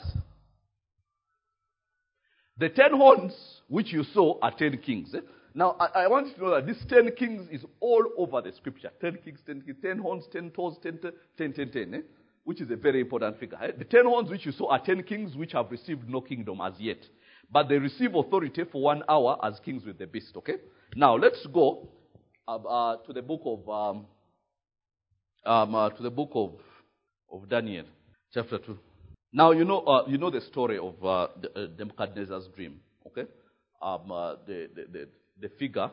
The 10 horns which you saw are 10 kings. Now, I want you to know that this 10 kings is all over the scripture. 10 kings, 10 horns, 10 toes, 10, which is a very important figure. The 10 horns which you saw are 10 kings which have received no kingdom as yet. But they receive authority for 1 hour as kings with the beast, okay? Now, let's go to the book of Daniel, chapter 2. Now, you know the story of Nebuchadnezzar's dream, okay? The figure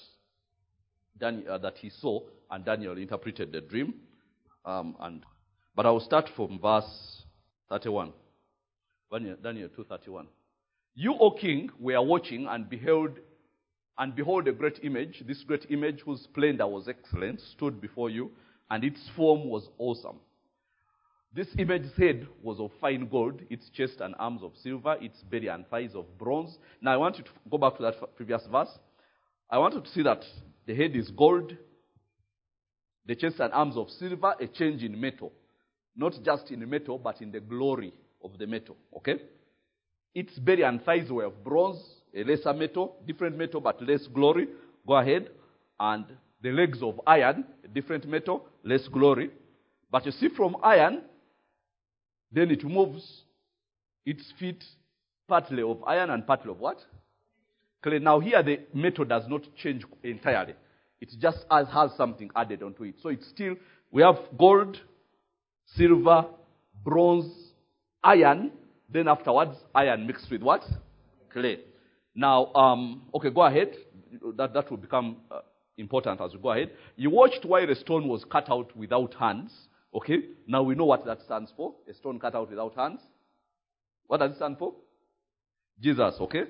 that he saw, and Daniel interpreted the dream. But I will start from verse 31. Daniel 2:31. You, O king, were watching and behold a great image. This great image, whose splendor was excellent, stood before you, and its form was awesome. This image's head was of fine gold, its chest and arms of silver, its belly and thighs of bronze. Now I want you to go back to that previous verse. I want you to see that the head is gold, the chest and arms of silver, a change in metal. Not just in metal, but in the glory of the metal. Okay? Its belly and thighs were of bronze, a lesser metal, different metal but less glory. Go ahead. And the legs of iron, a different metal, less glory. But you see, from iron, then it moves its feet partly of iron and partly of what? Clay. Now here the metal does not change entirely. It just has something added onto it. So it's still, we have gold, silver, bronze, iron, then afterwards iron mixed with what? Clay. Now, okay, go ahead. That will become important as we go ahead. You watched while a stone was cut out without hands. Okay, now we know what that stands for. A stone cut out without hands. What does it stand for? Jesus, okay?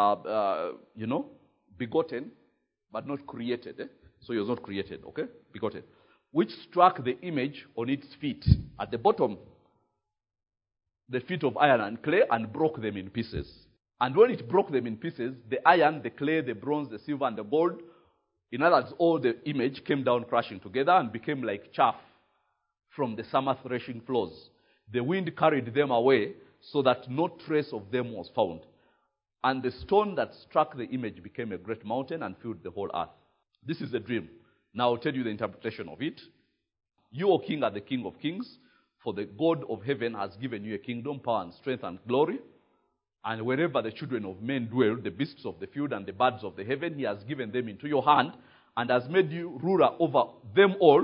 Begotten, but not created. So he was not created, okay? Begotten. Which struck the image on its feet. At the bottom, the feet of iron and clay, and broke them in pieces. And when it broke them in pieces, the iron, the clay, the bronze, the silver, and the gold, in other words, all the image came down crashing together and became like chaff from the summer threshing floors. The wind carried them away so that no trace of them was found. And the stone that struck the image became a great mountain and filled the whole earth. This is the dream. Now I'll tell you the interpretation of it. You, O king, are the king of kings, For the God of heaven has given you a kingdom, power, and strength, and glory. And wherever the children of men dwell, the beasts of the field and the birds of the heaven, he has given them into your hand, and has made you ruler over them all.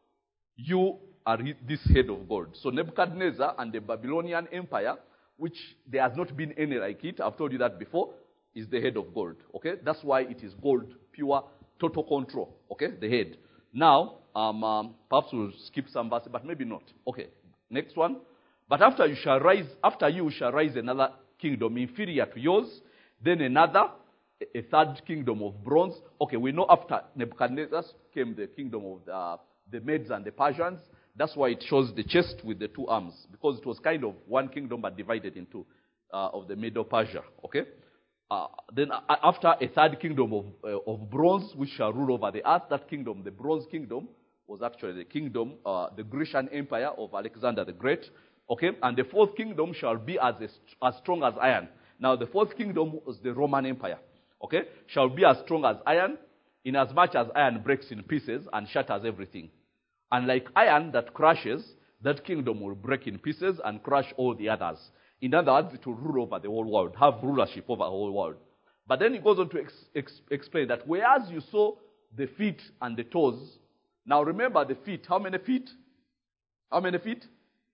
You are this head of gold. So Nebuchadnezzar and the Babylonian Empire, which there has not been any like it, I've told you that before, is the head of gold. Okay? That's why it is gold, pure, total control. Okay? The head. Now, perhaps we'll skip some verses, but maybe not. Okay. Next one. But after you shall rise another kingdom inferior to yours, then another, a third kingdom of bronze. Okay, we know after Nebuchadnezzar came the kingdom of the Medes and the Persians. That's why it shows the chest with the two arms, because it was kind of one kingdom but divided into of the Medo-Persia. Okay. Then after a third kingdom of bronze, which shall rule over the earth, that kingdom, the bronze kingdom, was actually the kingdom, the Grecian Empire of Alexander the Great. Okay, and the fourth kingdom shall be as strong as iron. Now, the fourth kingdom was the Roman Empire. Okay, shall be as strong as iron, inasmuch as iron breaks in pieces and shatters everything. And like iron that crushes, that kingdom will break in pieces and crush all the others. In other words, it will rule over the whole world, have rulership over the whole world. But then he goes on to explain that whereas you saw the feet and the toes, now remember the feet. How many feet? How many feet?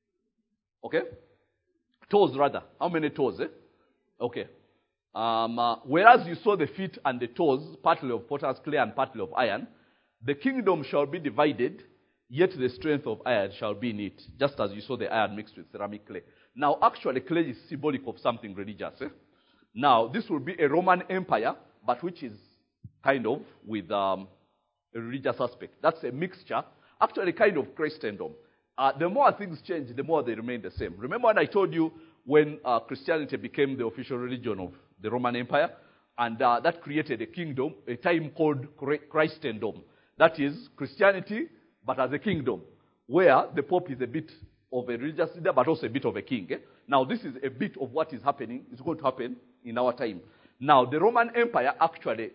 Okay. Toes rather. How many toes? Okay. Whereas you saw the feet and the toes, partly of potter's clay and partly of iron, the kingdom shall be divided, yet the strength of iron shall be in it, just as you saw the iron mixed with ceramic clay. Now, actually, clay is symbolic of something religious. Now, this will be a Roman Empire, but which is kind of with a religious aspect. That's a mixture, actually kind of Christendom. The more things change, the more they remain the same. Remember when I told you when Christianity became the official religion of the Roman Empire, and that created a kingdom, a time called Christendom. That is Christianity, but as a kingdom, where the Pope is a bit of a religious leader, but also a bit of a king. Now, this is a bit of what is happening. It's going to happen in our time. Now, the Roman Empire actually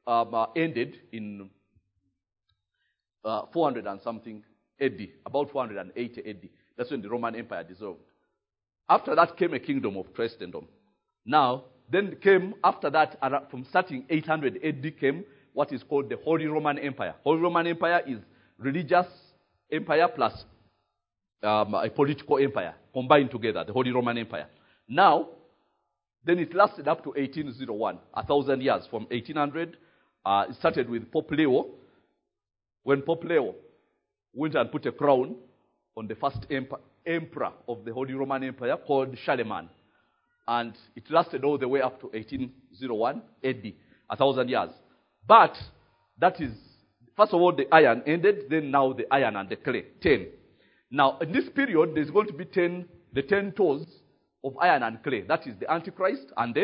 ended in 400 and something AD, about 480 AD. That's when the Roman Empire dissolved. After that came a kingdom of Christendom. Now, then came, after that, from starting 800 AD, came what is called the Holy Roman Empire. Holy Roman Empire is religious empire plus a political empire combined together, the Holy Roman Empire. Now, then it lasted up to 1801, 1,000 years. From 1800, it started with Pope Leo. When Pope Leo went and put a crown on the first emperor of the Holy Roman Empire called Charlemagne. And it lasted all the way up to 1801 AD, 1,000 years. But that is, first of all, the iron ended, then now the iron and the clay, 10. Now, in this period, there's going to be the 10 toes of iron and clay. That is the Antichrist and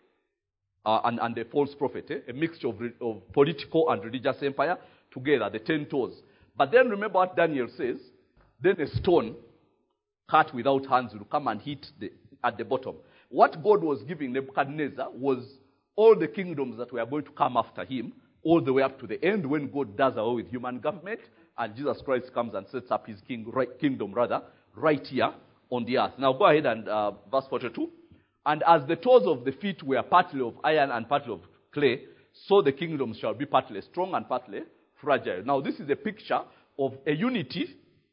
the false prophet, a mixture of political and religious empire together, the 10 toes. But then remember what Daniel says, then a stone cut without hands will come and hit at the bottom. What God was giving Nebuchadnezzar was all the kingdoms that were going to come after him, all the way up to the end when God does away with human government and Jesus Christ comes and sets up his kingdom right here on the earth. Now go ahead and verse 42. And as the toes of the feet were partly of iron and partly of clay, so the kingdoms shall be partly strong and partly fragile. Now this is a picture of a unity,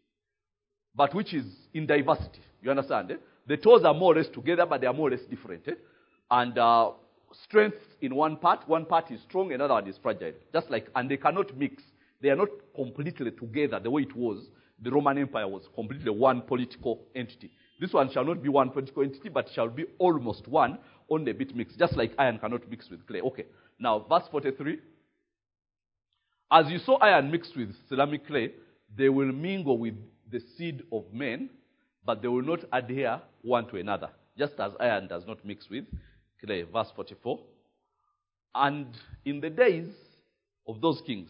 but which is in diversity. You understand? The toes are more or less together, but they are more or less different. And strength in one part is strong, another one is fragile. Just like, and they cannot mix. They are not completely together the way it was. The Roman Empire was completely one political entity. This one shall not be one political entity, but shall be almost one, only a bit mixed. Just like iron cannot mix with clay. Okay. Now, verse 43. As you saw iron mixed with ceramic clay, they will mingle with the seed of men, but they will not adhere one to another, just as iron does not mix with clay. Verse 44. And in the days of those kings,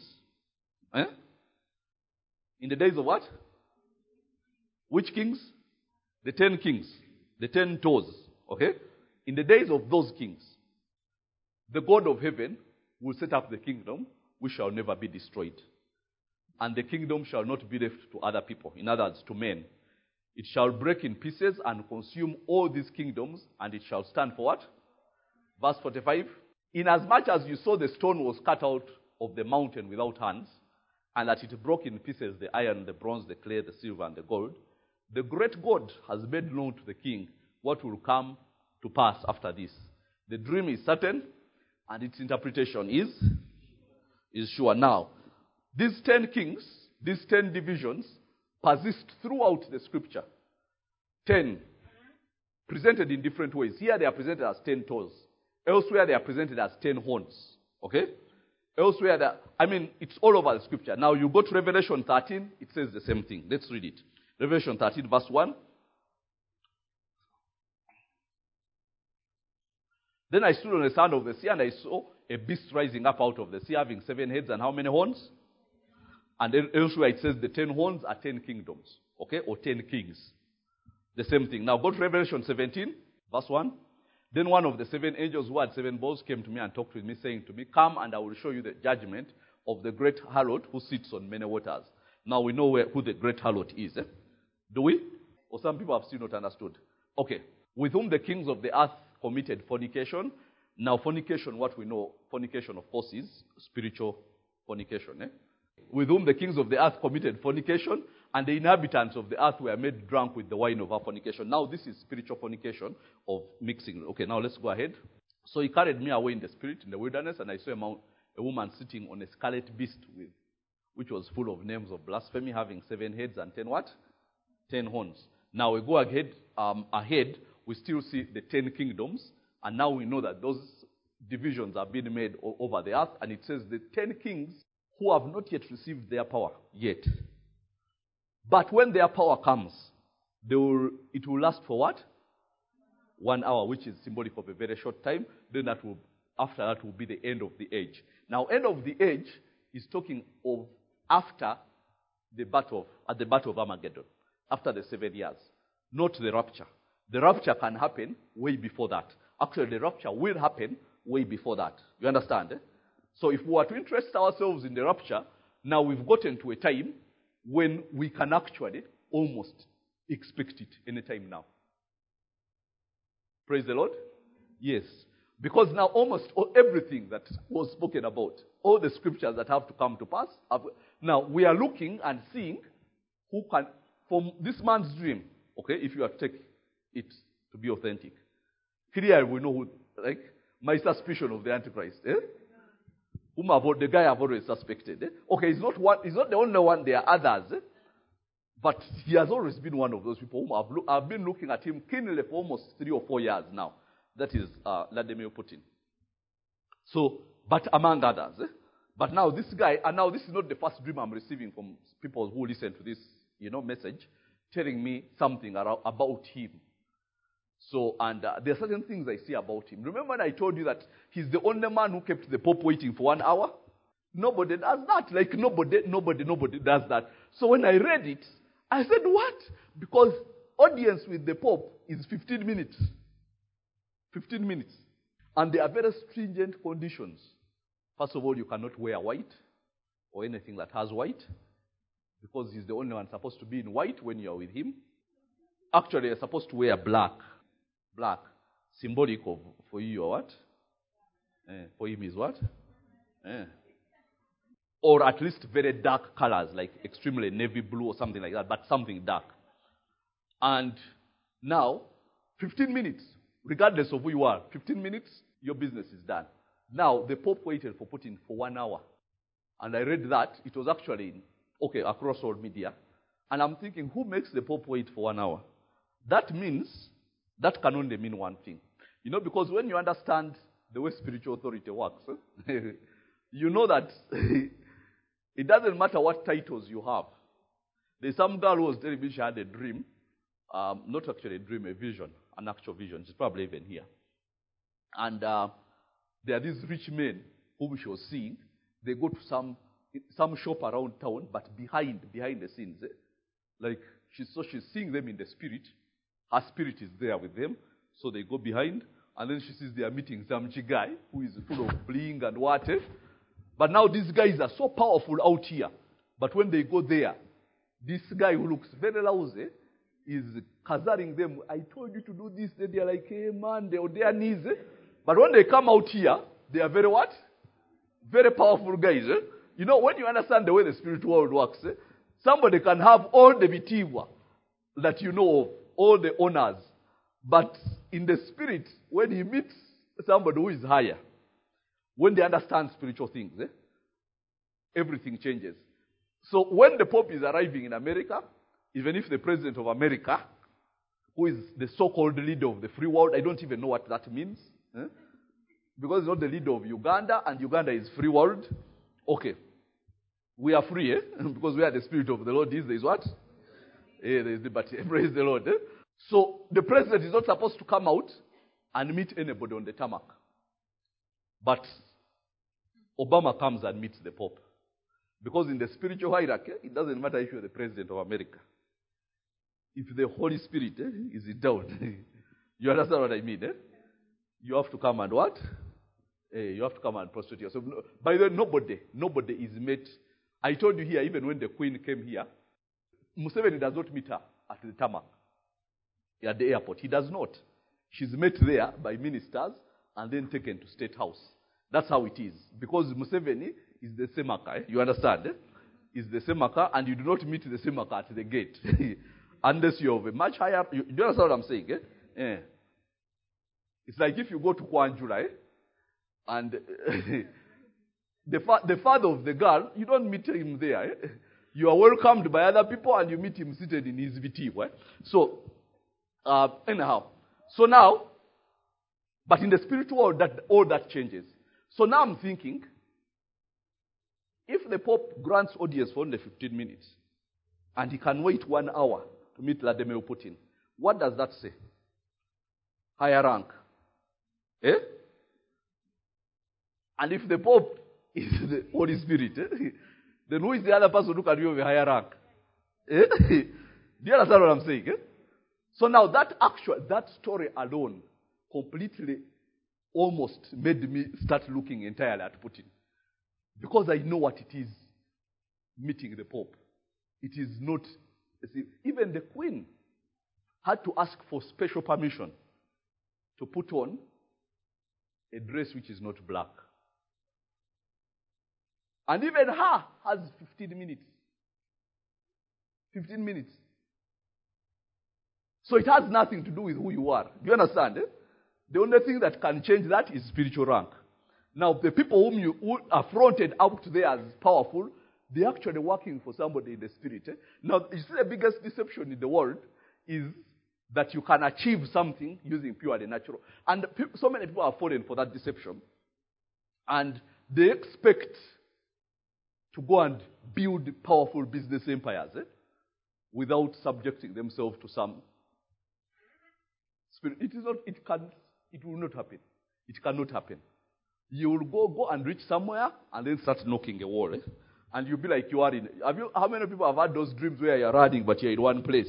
in the days of what? Which kings? The 10 kings. The 10 toes. Okay? In the days of those kings, the God of heaven will set up the kingdom which shall never be destroyed. And the kingdom shall not be left to other people. In other words, to men. It shall break in pieces and consume all these kingdoms, and it shall stand for what? Verse 45. Inasmuch as you saw the stone was cut out of the mountain without hands, and that it broke in pieces the iron, the bronze, the clay, the silver, and the gold, the great God has made known to the king what will come to pass after this. The dream is certain, and its interpretation is sure. Now, these 10 kings, these 10 divisions, persist throughout the scripture. 10, presented in different ways. Here they are presented as 10 toes. Elsewhere they are presented as 10 horns. Okay? Elsewhere, it's all over the scripture. Now you go to Revelation 13, it says the same thing. Let's read it. Revelation 13, verse 1. Then I stood on the sand of the sea, and I saw a beast rising up out of the sea, having 7 heads and how many horns? And then elsewhere it says the 10 horns are 10 kingdoms. Okay? Or 10 kings. The same thing. Now go to Revelation 17, verse 1. Then one of the 7 angels who had 7 bowls came to me and talked with me, saying to me, come and I will show you the judgment of the great harlot who sits on many waters. Now we know who the great harlot is. Do we? Or some people have still not understood. Okay. With whom the kings of the earth committed fornication. Now fornication, what we know, fornication of course is spiritual fornication. With whom the kings of the earth committed fornication, and the inhabitants of the earth were made drunk with the wine of our fornication. Now this is spiritual fornication of mixing. Okay, now let's go ahead. So he carried me away in the spirit in the wilderness, and I saw a woman sitting on a scarlet beast, which was full of names of blasphemy, having 7 heads and 10 what? 10 horns. Now we go ahead, we still see the 10 kingdoms, and now we know that those divisions are being made over the earth, and it says the 10 kings who have not yet received their power yet. But when their power comes, it will last for what? 1 hour, which is symbolic of a very short time. Then after that will be the end of the age. Now, end of the age is talking of after the battle of Armageddon, after the 7 years, not the rapture. The rapture can happen way before that. Actually, the rapture will happen way before that. You understand? So if we are to interest ourselves in the rapture, now we've gotten to a time when we can actually almost expect it any time now. Praise the Lord. Yes. Because now almost everything that was spoken about, all the scriptures that have to come to pass, now we are looking and seeing who can, from this man's dream, okay, if you have to take it to be authentic. Here we know who, like, my suspicion of the Antichrist, the guy I've always suspected. Okay, he's not the only one, there are others. But he has always been one of those people whom I've been looking at him keenly for almost 3 or 4 years now. That is Vladimir Putin. So, but among others. But now this guy, and now this is not the first dream I'm receiving from people who listen to this, message, telling me something about him. So, and there are certain things I see about him. Remember when I told you that he's the only man who kept the Pope waiting for 1 hour? Nobody does that. Like nobody does that. So when I read it, I said, what? Because audience with the Pope is 15 minutes. 15 minutes. And there are very stringent conditions. First of all, you cannot wear white or anything that has white, because he's the only one supposed to be in white when you're with him. Actually, you're supposed to wear black. Black. Symbolic of, for you, or what? For him is what? Or at least very dark colors, like extremely navy blue or something like that, but something dark. And now, 15 minutes, regardless of who you are, 15 minutes, your business is done. Now, the Pope waited for Putin for 1 hour. And I read that. It was actually, across all media. And I'm thinking, who makes the Pope wait for 1 hour? That can only mean one thing. Because when you understand the way spiritual authority works, you know that it doesn't matter what titles you have. There's some girl who was telling me she had a dream. Not actually a dream, a vision, an actual vision. She's probably even here. And there are these rich men whom she was seeing. They go to some shop around town, but behind the scenes. Like, she's seeing them in the spirit. Her spirit is there with them. So they go behind, and then she sees they are meeting some guy who is full of bling and water. But now these guys are so powerful out here. But when they go there, this guy who looks very lousy is kazaring them. I told you to do this. Then they're like, hey man, they're on their knees. But when they come out here, they are very what? Very powerful guys. You know, when you understand the way the spiritual world works, somebody can have all the vitiwa that you know of, all the honors. But in the spirit, when he meets somebody who is higher, when they understand spiritual things, everything changes. So when the Pope is arriving in America, even if the President of America, who is the so-called leader of the free world, I don't even know what that means. Because he's not the leader of Uganda, and Uganda is free world. Okay. We are free, because we are the Spirit of the Lord. There is what? There is liberty. Praise the Lord. So the President is not supposed to come out and meet anybody on the tarmac. But Obama comes and meets the Pope. Because in the spiritual hierarchy, it doesn't matter if you're the President of America. If the Holy Spirit is down, you understand what I mean? You have to come and what? You have to come and prostrate yourself. By the way, nobody is met. I told you here, even when the Queen came here, Museveni does not meet her at the tarmac, at the airport. He does not. She's met there by ministers and then taken to State House. That's how it is. Because Museveni is the Semaka, you understand? Is the Semaka, and you do not meet the Semaka at the gate. Unless you have a much higher, you understand what I'm saying? It's like if you go to Kwanjula, and the father of the girl, you don't meet him there. You are welcomed by other people, and you meet him seated in his VT. So, anyhow. So now, but in the spiritual world, all that changes. So now I'm thinking, if the Pope grants audience for only 15 minutes, and he can wait 1 hour to meet Vladimir Putin, what does that say? Higher rank. And if the Pope is the Holy Spirit, then who is the other person who can be of a higher rank? Do you understand what I'm saying? So now that story alone completely almost made me start looking entirely at Putin. Because I know what it is meeting the Pope. It is not, even the Queen had to ask for special permission to put on a dress which is not black. And even her has 15 minutes. 15 minutes. So it has nothing to do with who you are. Do you understand? The only thing that can change that is spiritual rank. Now, the people who are fronted out there as powerful, they're actually working for somebody in the spirit. Now, you see the biggest deception in the world is that you can achieve something using pure and natural. And so many people are fallen for that deception. And they expect to go and build powerful business empires without subjecting themselves to some spirit. It will not happen. It cannot happen. You will go and reach somewhere and then start knocking a wall. And you'll be like you are in. How many people have had those dreams where you're running but you're in one place?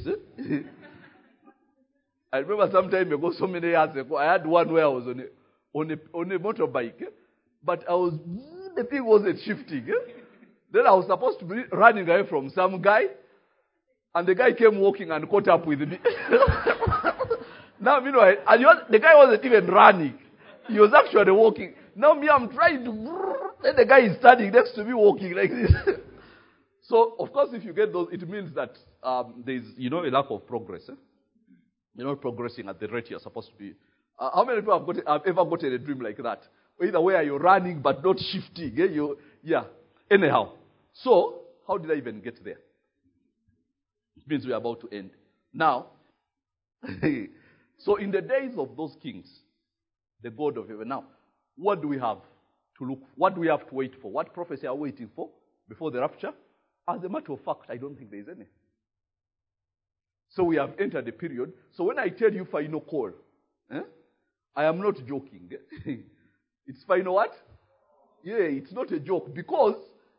I remember some time ago, so many years ago, I had one where I was on a motorbike, but the thing wasn't shifting. Then I was supposed to be running away from some guy, and the guy came walking and caught up with me. Now, meanwhile, the guy wasn't even running. He was actually walking. Now me, I'm trying to... Then the guy is standing next to me walking like this. So, of course, if you get those, it means that there's, a lack of progress. You're not progressing at the rate you're supposed to be. How many people have ever gotten a dream like that? Either where you're running but not shifting. Anyhow. So, how did I even get there? It means we're about to end. Now, so in the days of those kings, the God of heaven. Now, what do we have to look? What do we have to wait for? What prophecy are we waiting for before the rapture? As a matter of fact, I don't think there is any. So we have entered a period. So when I tell you final call, I am not joking. It's final what? Yeah, it's not a joke because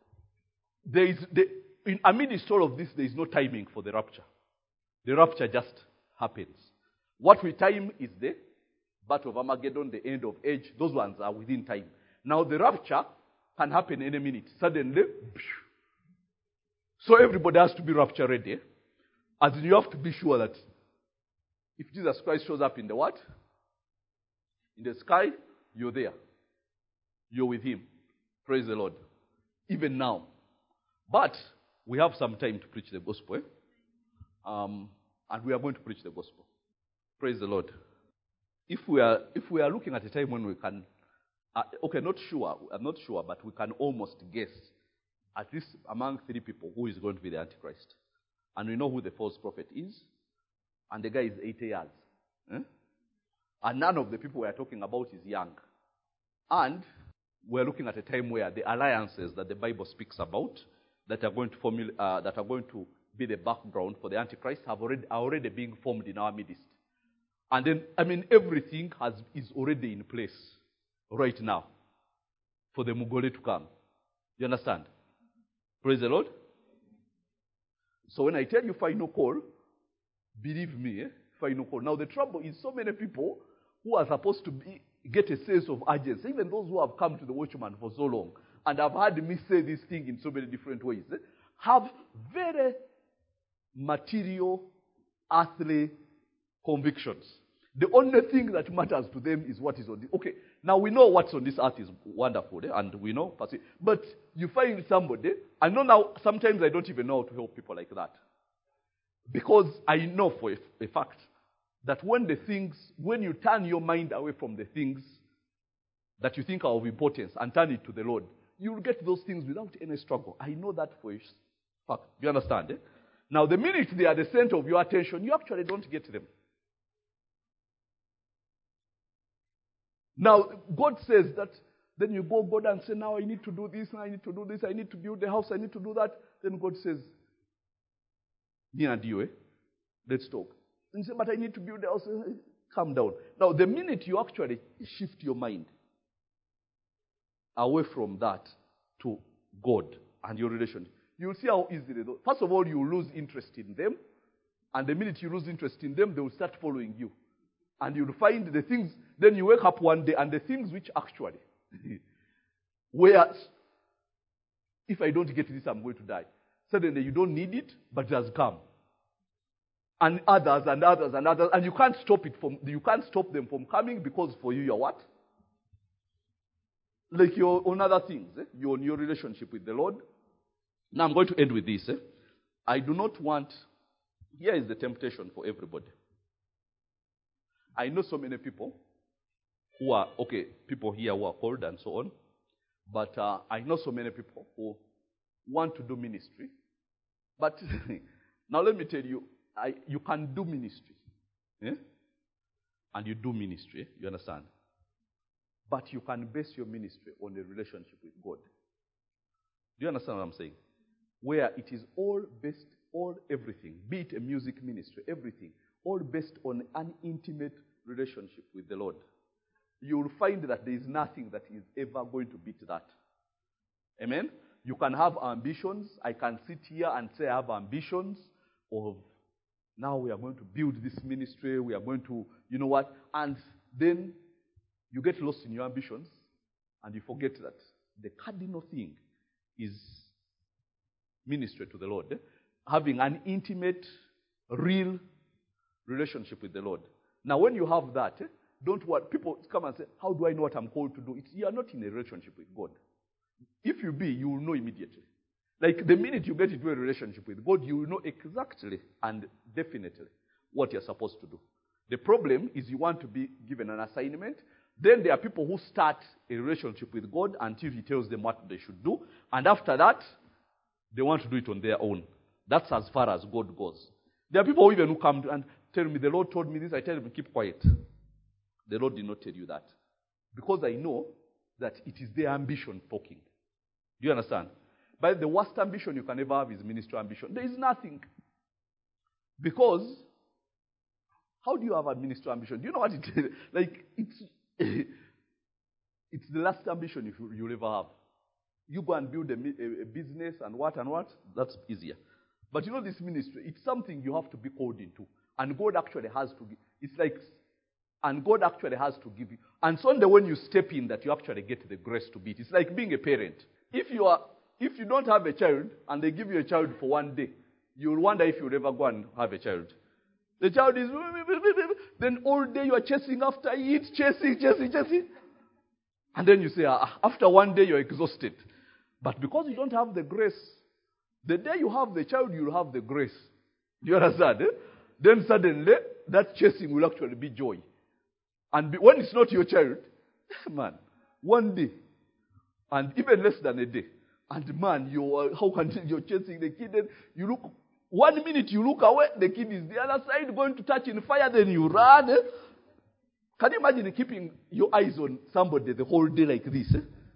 amidst all of this, there is no timing for the rapture. The rapture just happens. What we time is the Battle of Armageddon, the end of age. Those ones are within time. Now the rapture can happen any minute. Suddenly, so everybody has to be rapture ready. As in, you have to be sure that if Jesus Christ shows up in the what? In the sky, you're there. You're with him. Praise the Lord. Even now. But we have some time to preach the gospel. And we are going to preach the gospel. Praise the Lord. If we are looking at a time when we can, not sure, I'm not sure, but we can almost guess, at least among 3 people, who is going to be the Antichrist. And we know who the false prophet is, and the guy is 80 years. And none of the people we are talking about is young. And we're looking at a time where the alliances that the Bible speaks about, that are going to be the background for the Antichrist, are already being formed in our midst. And then, everything is already in place right now for the Mugole to come. You understand? Praise the Lord. So when I tell you final call, believe me, final call. Now the trouble is so many people who are supposed to get a sense of urgency, even those who have come to the Watchman for so long, and have heard me say this thing in so many different ways, have very material, earthly convictions. The only thing that matters to them is what is on this. Okay, now we know what's on this earth is wonderful, and we know, but you find somebody, I know now, sometimes I don't even know how to help people like that. Because I know for a fact that when you turn your mind away from the things that you think are of importance and turn it to the Lord, you will get those things without any struggle. I know that for a fact. Do you understand? Now, the minute they are the center of your attention, you actually don't get them. Now, God says that, then you go God and say, now I need to do this, I need to do this, I need to build the house, I need to do that. Then God says, me and you, let's talk. And you say, but I need to build the house. Calm down. Now, the minute you actually shift your mind away from that to God and your relationship, you'll see how easily, first of all, you lose interest in them. And the minute you lose interest in them, they will start following you. And you'll find the things, then you wake up one day, and the things which actually, where, if I don't get this, I'm going to die. Suddenly you don't need it, but it has come. And others, and you can't stop them from coming, because for you, you're what? Like you're on other things. You're on your relationship with the Lord. Now I'm going to end with this. I do not want, here is the temptation for everybody. I know so many people who are, people here who are called and so on, but I know so many people who want to do ministry. But now let me tell you, you can do ministry. And you do ministry, you understand? But you can base your ministry on a relationship with God. Do you understand what I'm saying? Where it is all based, everything, be it a music ministry, everything, all based on an intimate relationship with the Lord. You will find that there is nothing that is ever going to beat that. Amen? You can have ambitions. I can sit here and say I have ambitions of, now we are going to build this ministry, we are going to, you know what, and then you get lost in your ambitions and you forget that the cardinal thing is ministry to the Lord. Having an intimate, real relationship with the Lord. Now, when you have that, don't want people come and say, how do I know what I'm called to do? You are not in a relationship with God. If you be, you will know immediately. Like the minute you get into a relationship with God, you will know exactly and definitely what you're supposed to do. The problem is you want to be given an assignment. Then there are people who start a relationship with God until He tells them what they should do. And after that, they want to do it on their own. That's as far as God goes. There are people who come and tell me, the Lord told me this. I tell them, keep quiet. The Lord did not tell you that. Because I know that it is their ambition talking. Do you understand? But the worst ambition you can ever have is ministry ambition. There is nothing. Because, how do you have a ministry ambition? Do you know what it is? Like, it's the last ambition you'll ever have. You go and build a business and what, that's easier. But you know this ministry, it's something you have to be called into. And God actually has to give. God actually has to give you. And so when you step in that you actually get the grace to be it. It's like being a parent. If you don't have a child and they give you a child for one day, you'll wonder if you'll ever go and have a child. The child is, then all day you are chasing after it, chasing. And then you say, after one day you're exhausted. But because you don't have the grace, the day you have the child, you'll have the grace. Do you understand? Then suddenly, that chasing will actually be joy. And when it's not your child, man, one day, and even less than a day, and man, you're chasing the kid, and you look, 1 minute you look away, the kid is the other side going to touch in fire, then you run. Can you imagine keeping your eyes on somebody the whole day like this?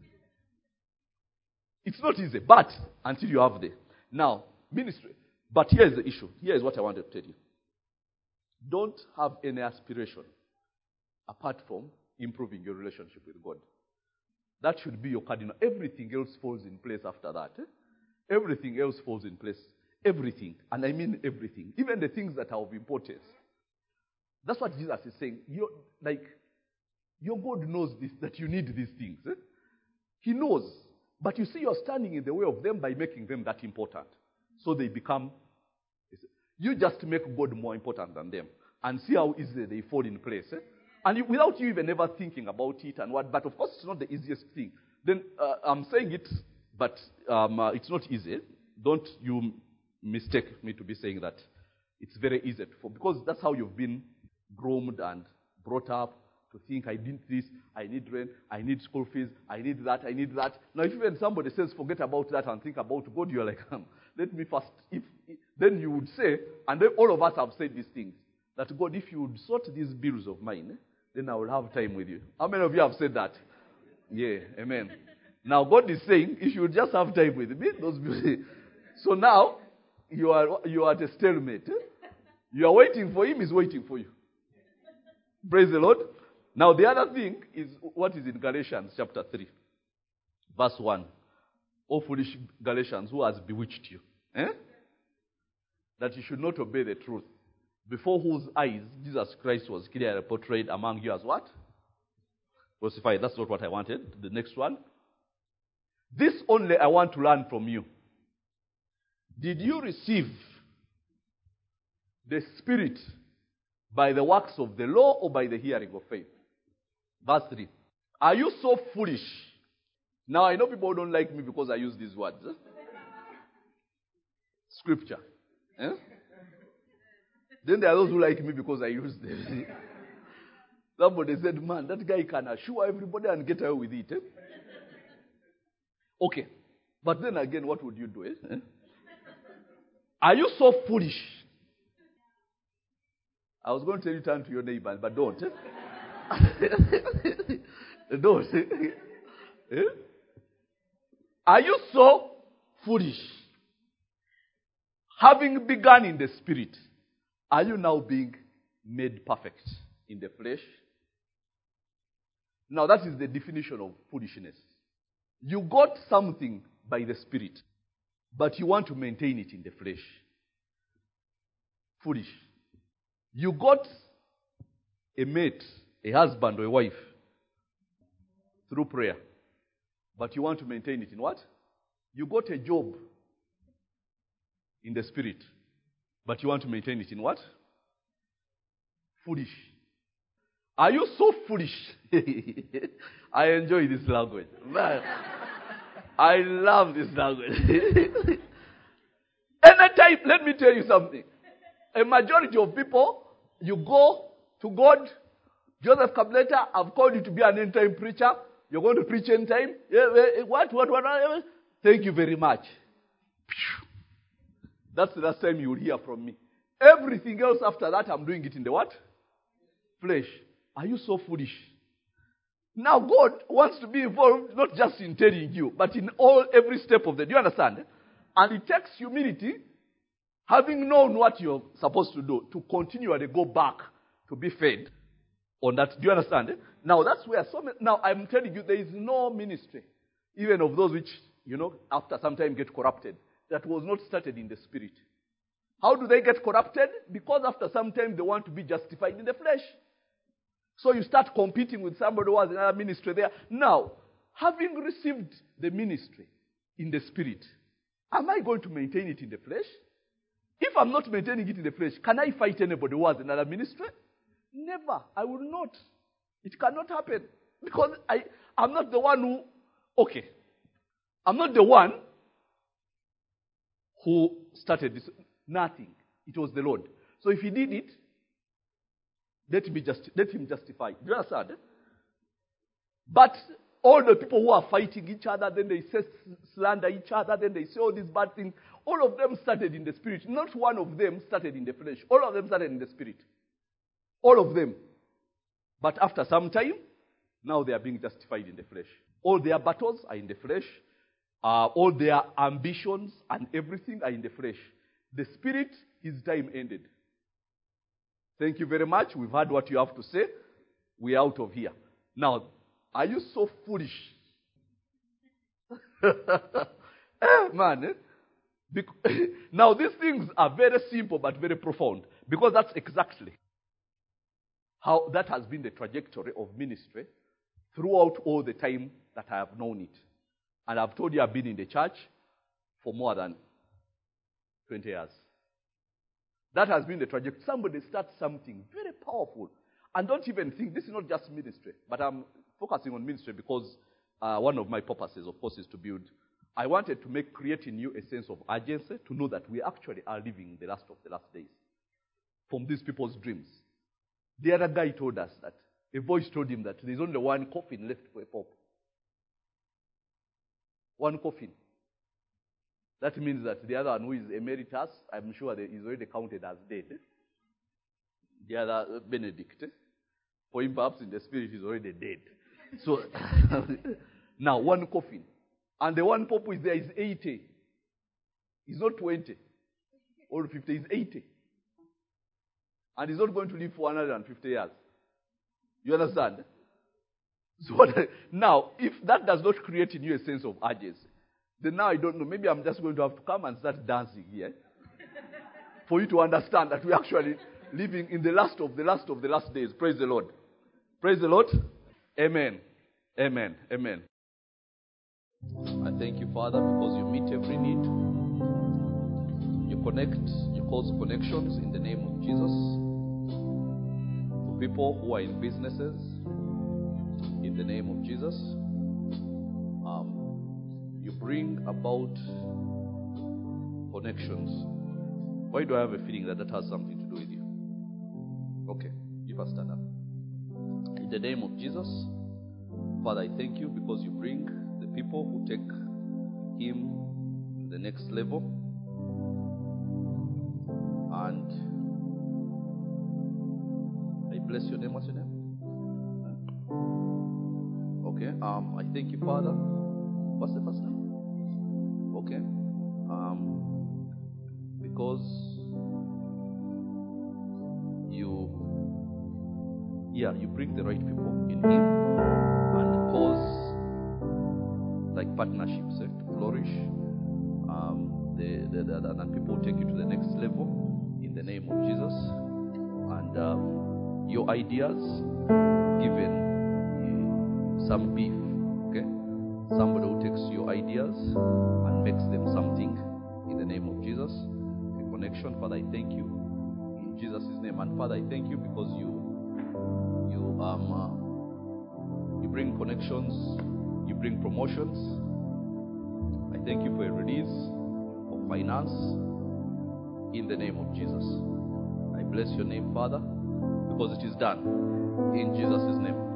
It's not easy, but until you have the now ministry. But here's the issue. Here's what I wanted to tell you. Don't have any aspiration apart from improving your relationship with God. That should be your cardinal. Everything else falls in place after that. Everything else falls in place. Everything. And I mean everything. Even the things that are of importance. That's what Jesus is saying. Your God knows this, that you need these things. He knows. But you see, you're standing in the way of them by making them that important. So they become, you just make God more important than them. And see how easily they fall in place. And without you even ever thinking about it and what. But of course, it's not the easiest thing. Then I'm saying it, but it's not easy. Don't you mistake me to be saying that it's very easy because that's how you've been groomed and brought up to think, I need this, I need rent, I need school fees, I need that. Now, if even somebody says, forget about that and think about God, you're like, let me first. Then you would say, and then all of us have said these things, that God, if you would sort these bills of mine, then I will have time with you. How many of you have said that? Yeah, amen. Now, God is saying, if you would just have time with me, those bills. So now, you are at a stalemate. You are waiting for him, he's waiting for you. Praise the Lord. Now, the other thing is what is in Galatians chapter 3, verse 1. O foolish Galatians, who has bewitched you? That you should not obey the truth, before whose eyes Jesus Christ was clearly portrayed among you as what? Crucified. That's not what I wanted. The next one. This only I want to learn from you. Did you receive the Spirit by the works of the law or by the hearing of faith? Verse 3. Are you so foolish? Now, I know people don't like me because I use these words. Scripture. Then there are those who like me because I use them. Somebody said, man, that guy can assure everybody and get away with it. Okay. But then again, what would you do? Are you so foolish? I was going to tell you turn to your neighbor, but don't. Don't. Are you so foolish? Having begun in the Spirit, are you now being made perfect in the flesh? Now that is the definition of foolishness. You got something by the Spirit, but you want to maintain it in the flesh. Foolish. You got a mate, a husband or a wife, through prayer, but you want to maintain it in what? You got a job in the Spirit, but you want to maintain it in what? Foolish. Are you so foolish? I enjoy this language. Man, I love this language. Anytime, let me tell you something. A majority of people, you go to God. Joseph Kableta, I've called you to be an end-time preacher. You're going to preach end-time? What? Thank you very much. That's the last time you will hear from me. Everything else after that, I'm doing it in the what? Flesh. Are you so foolish? Now God wants to be involved not just in telling you, but in every step of the. Do you understand? And it takes humility, having known what you're supposed to do, to continually go back to be fed on that. Do you understand? Now that's where now I'm telling you, there is no ministry, even of those which, after some time get corrupted, that was not started in the Spirit. How do they get corrupted? Because after some time they want to be justified in the flesh. So you start competing with somebody who has another ministry there. Now, having received the ministry in the Spirit, am I going to maintain it in the flesh? If I'm not maintaining it in the flesh, can I fight anybody who has another ministry? Never. I will not. It cannot happen. Because I'm not the one who, I'm not the one who started this. Nothing. It was the Lord. So if he did it, let him justify. Do you understand? But all the people who are fighting each other, then they say slander each other, then they say all these bad things, all of them started in the spirit. Not one of them started in the flesh. All of them started in the spirit. All of them. But after some time, now they are being justified in the flesh. All their battles are in the flesh. All their ambitions and everything are in the flesh. The spirit, his time ended. Thank you very much. We've heard what you have to say. We're out of here. Now, are you so foolish? Man. Now, these things are very simple but very profound. Because that's exactly how that has been the trajectory of ministry throughout all the time that I have known it. And I've told you I've been in the church for more than 20 years. That has been the trajectory. Somebody starts something very powerful. And don't even think, this is not just ministry, but I'm focusing on ministry because one of my purposes, of course, is to build. I wanted to create in you a sense of urgency to know that we actually are living the last of the last days from these people's dreams. The other guy told us that a voice told him that there's only one coffin left for a pope. One coffin. That means that the other one who is emeritus, I'm sure that is already counted as dead. The other, Benedict, for him perhaps in the spirit is already dead. So, now one coffin. And the one pope who is there is 80. He's not 20 or 50, he's 80. And he's not going to live for 150 years. You understand? So now, if that does not create in you a sense of urgency, then now I don't know. Maybe I'm just going to have to come and start dancing here for you to understand that we're actually living in the last of the last of the last days. Praise the Lord. Praise the Lord. Amen. Amen. Amen. I thank you, Father, because you meet every need. You connect, you cause connections in the name of Jesus. For people who are in businesses, in the name of Jesus. You bring about connections. Why do I have a feeling that has something to do with you? Okay, give us stand up. In the name of Jesus, Father, I thank you because you bring the people who take him to the next level. And I bless your name. What's your name? Okay, I thank you, Father. What's the first name? Okay. Because you bring the right people in him and cause like partnerships to flourish. And people take you to the next level in the name of Jesus. And your ideas given some beef. Okay? Somebody who takes your ideas and makes them something in the name of Jesus. A connection. Father, I thank you in Jesus' name. And Father, I thank you because you bring connections, you bring promotions. I thank you for a release of finance in the name of Jesus. I bless your name, Father, because it is done in Jesus' name.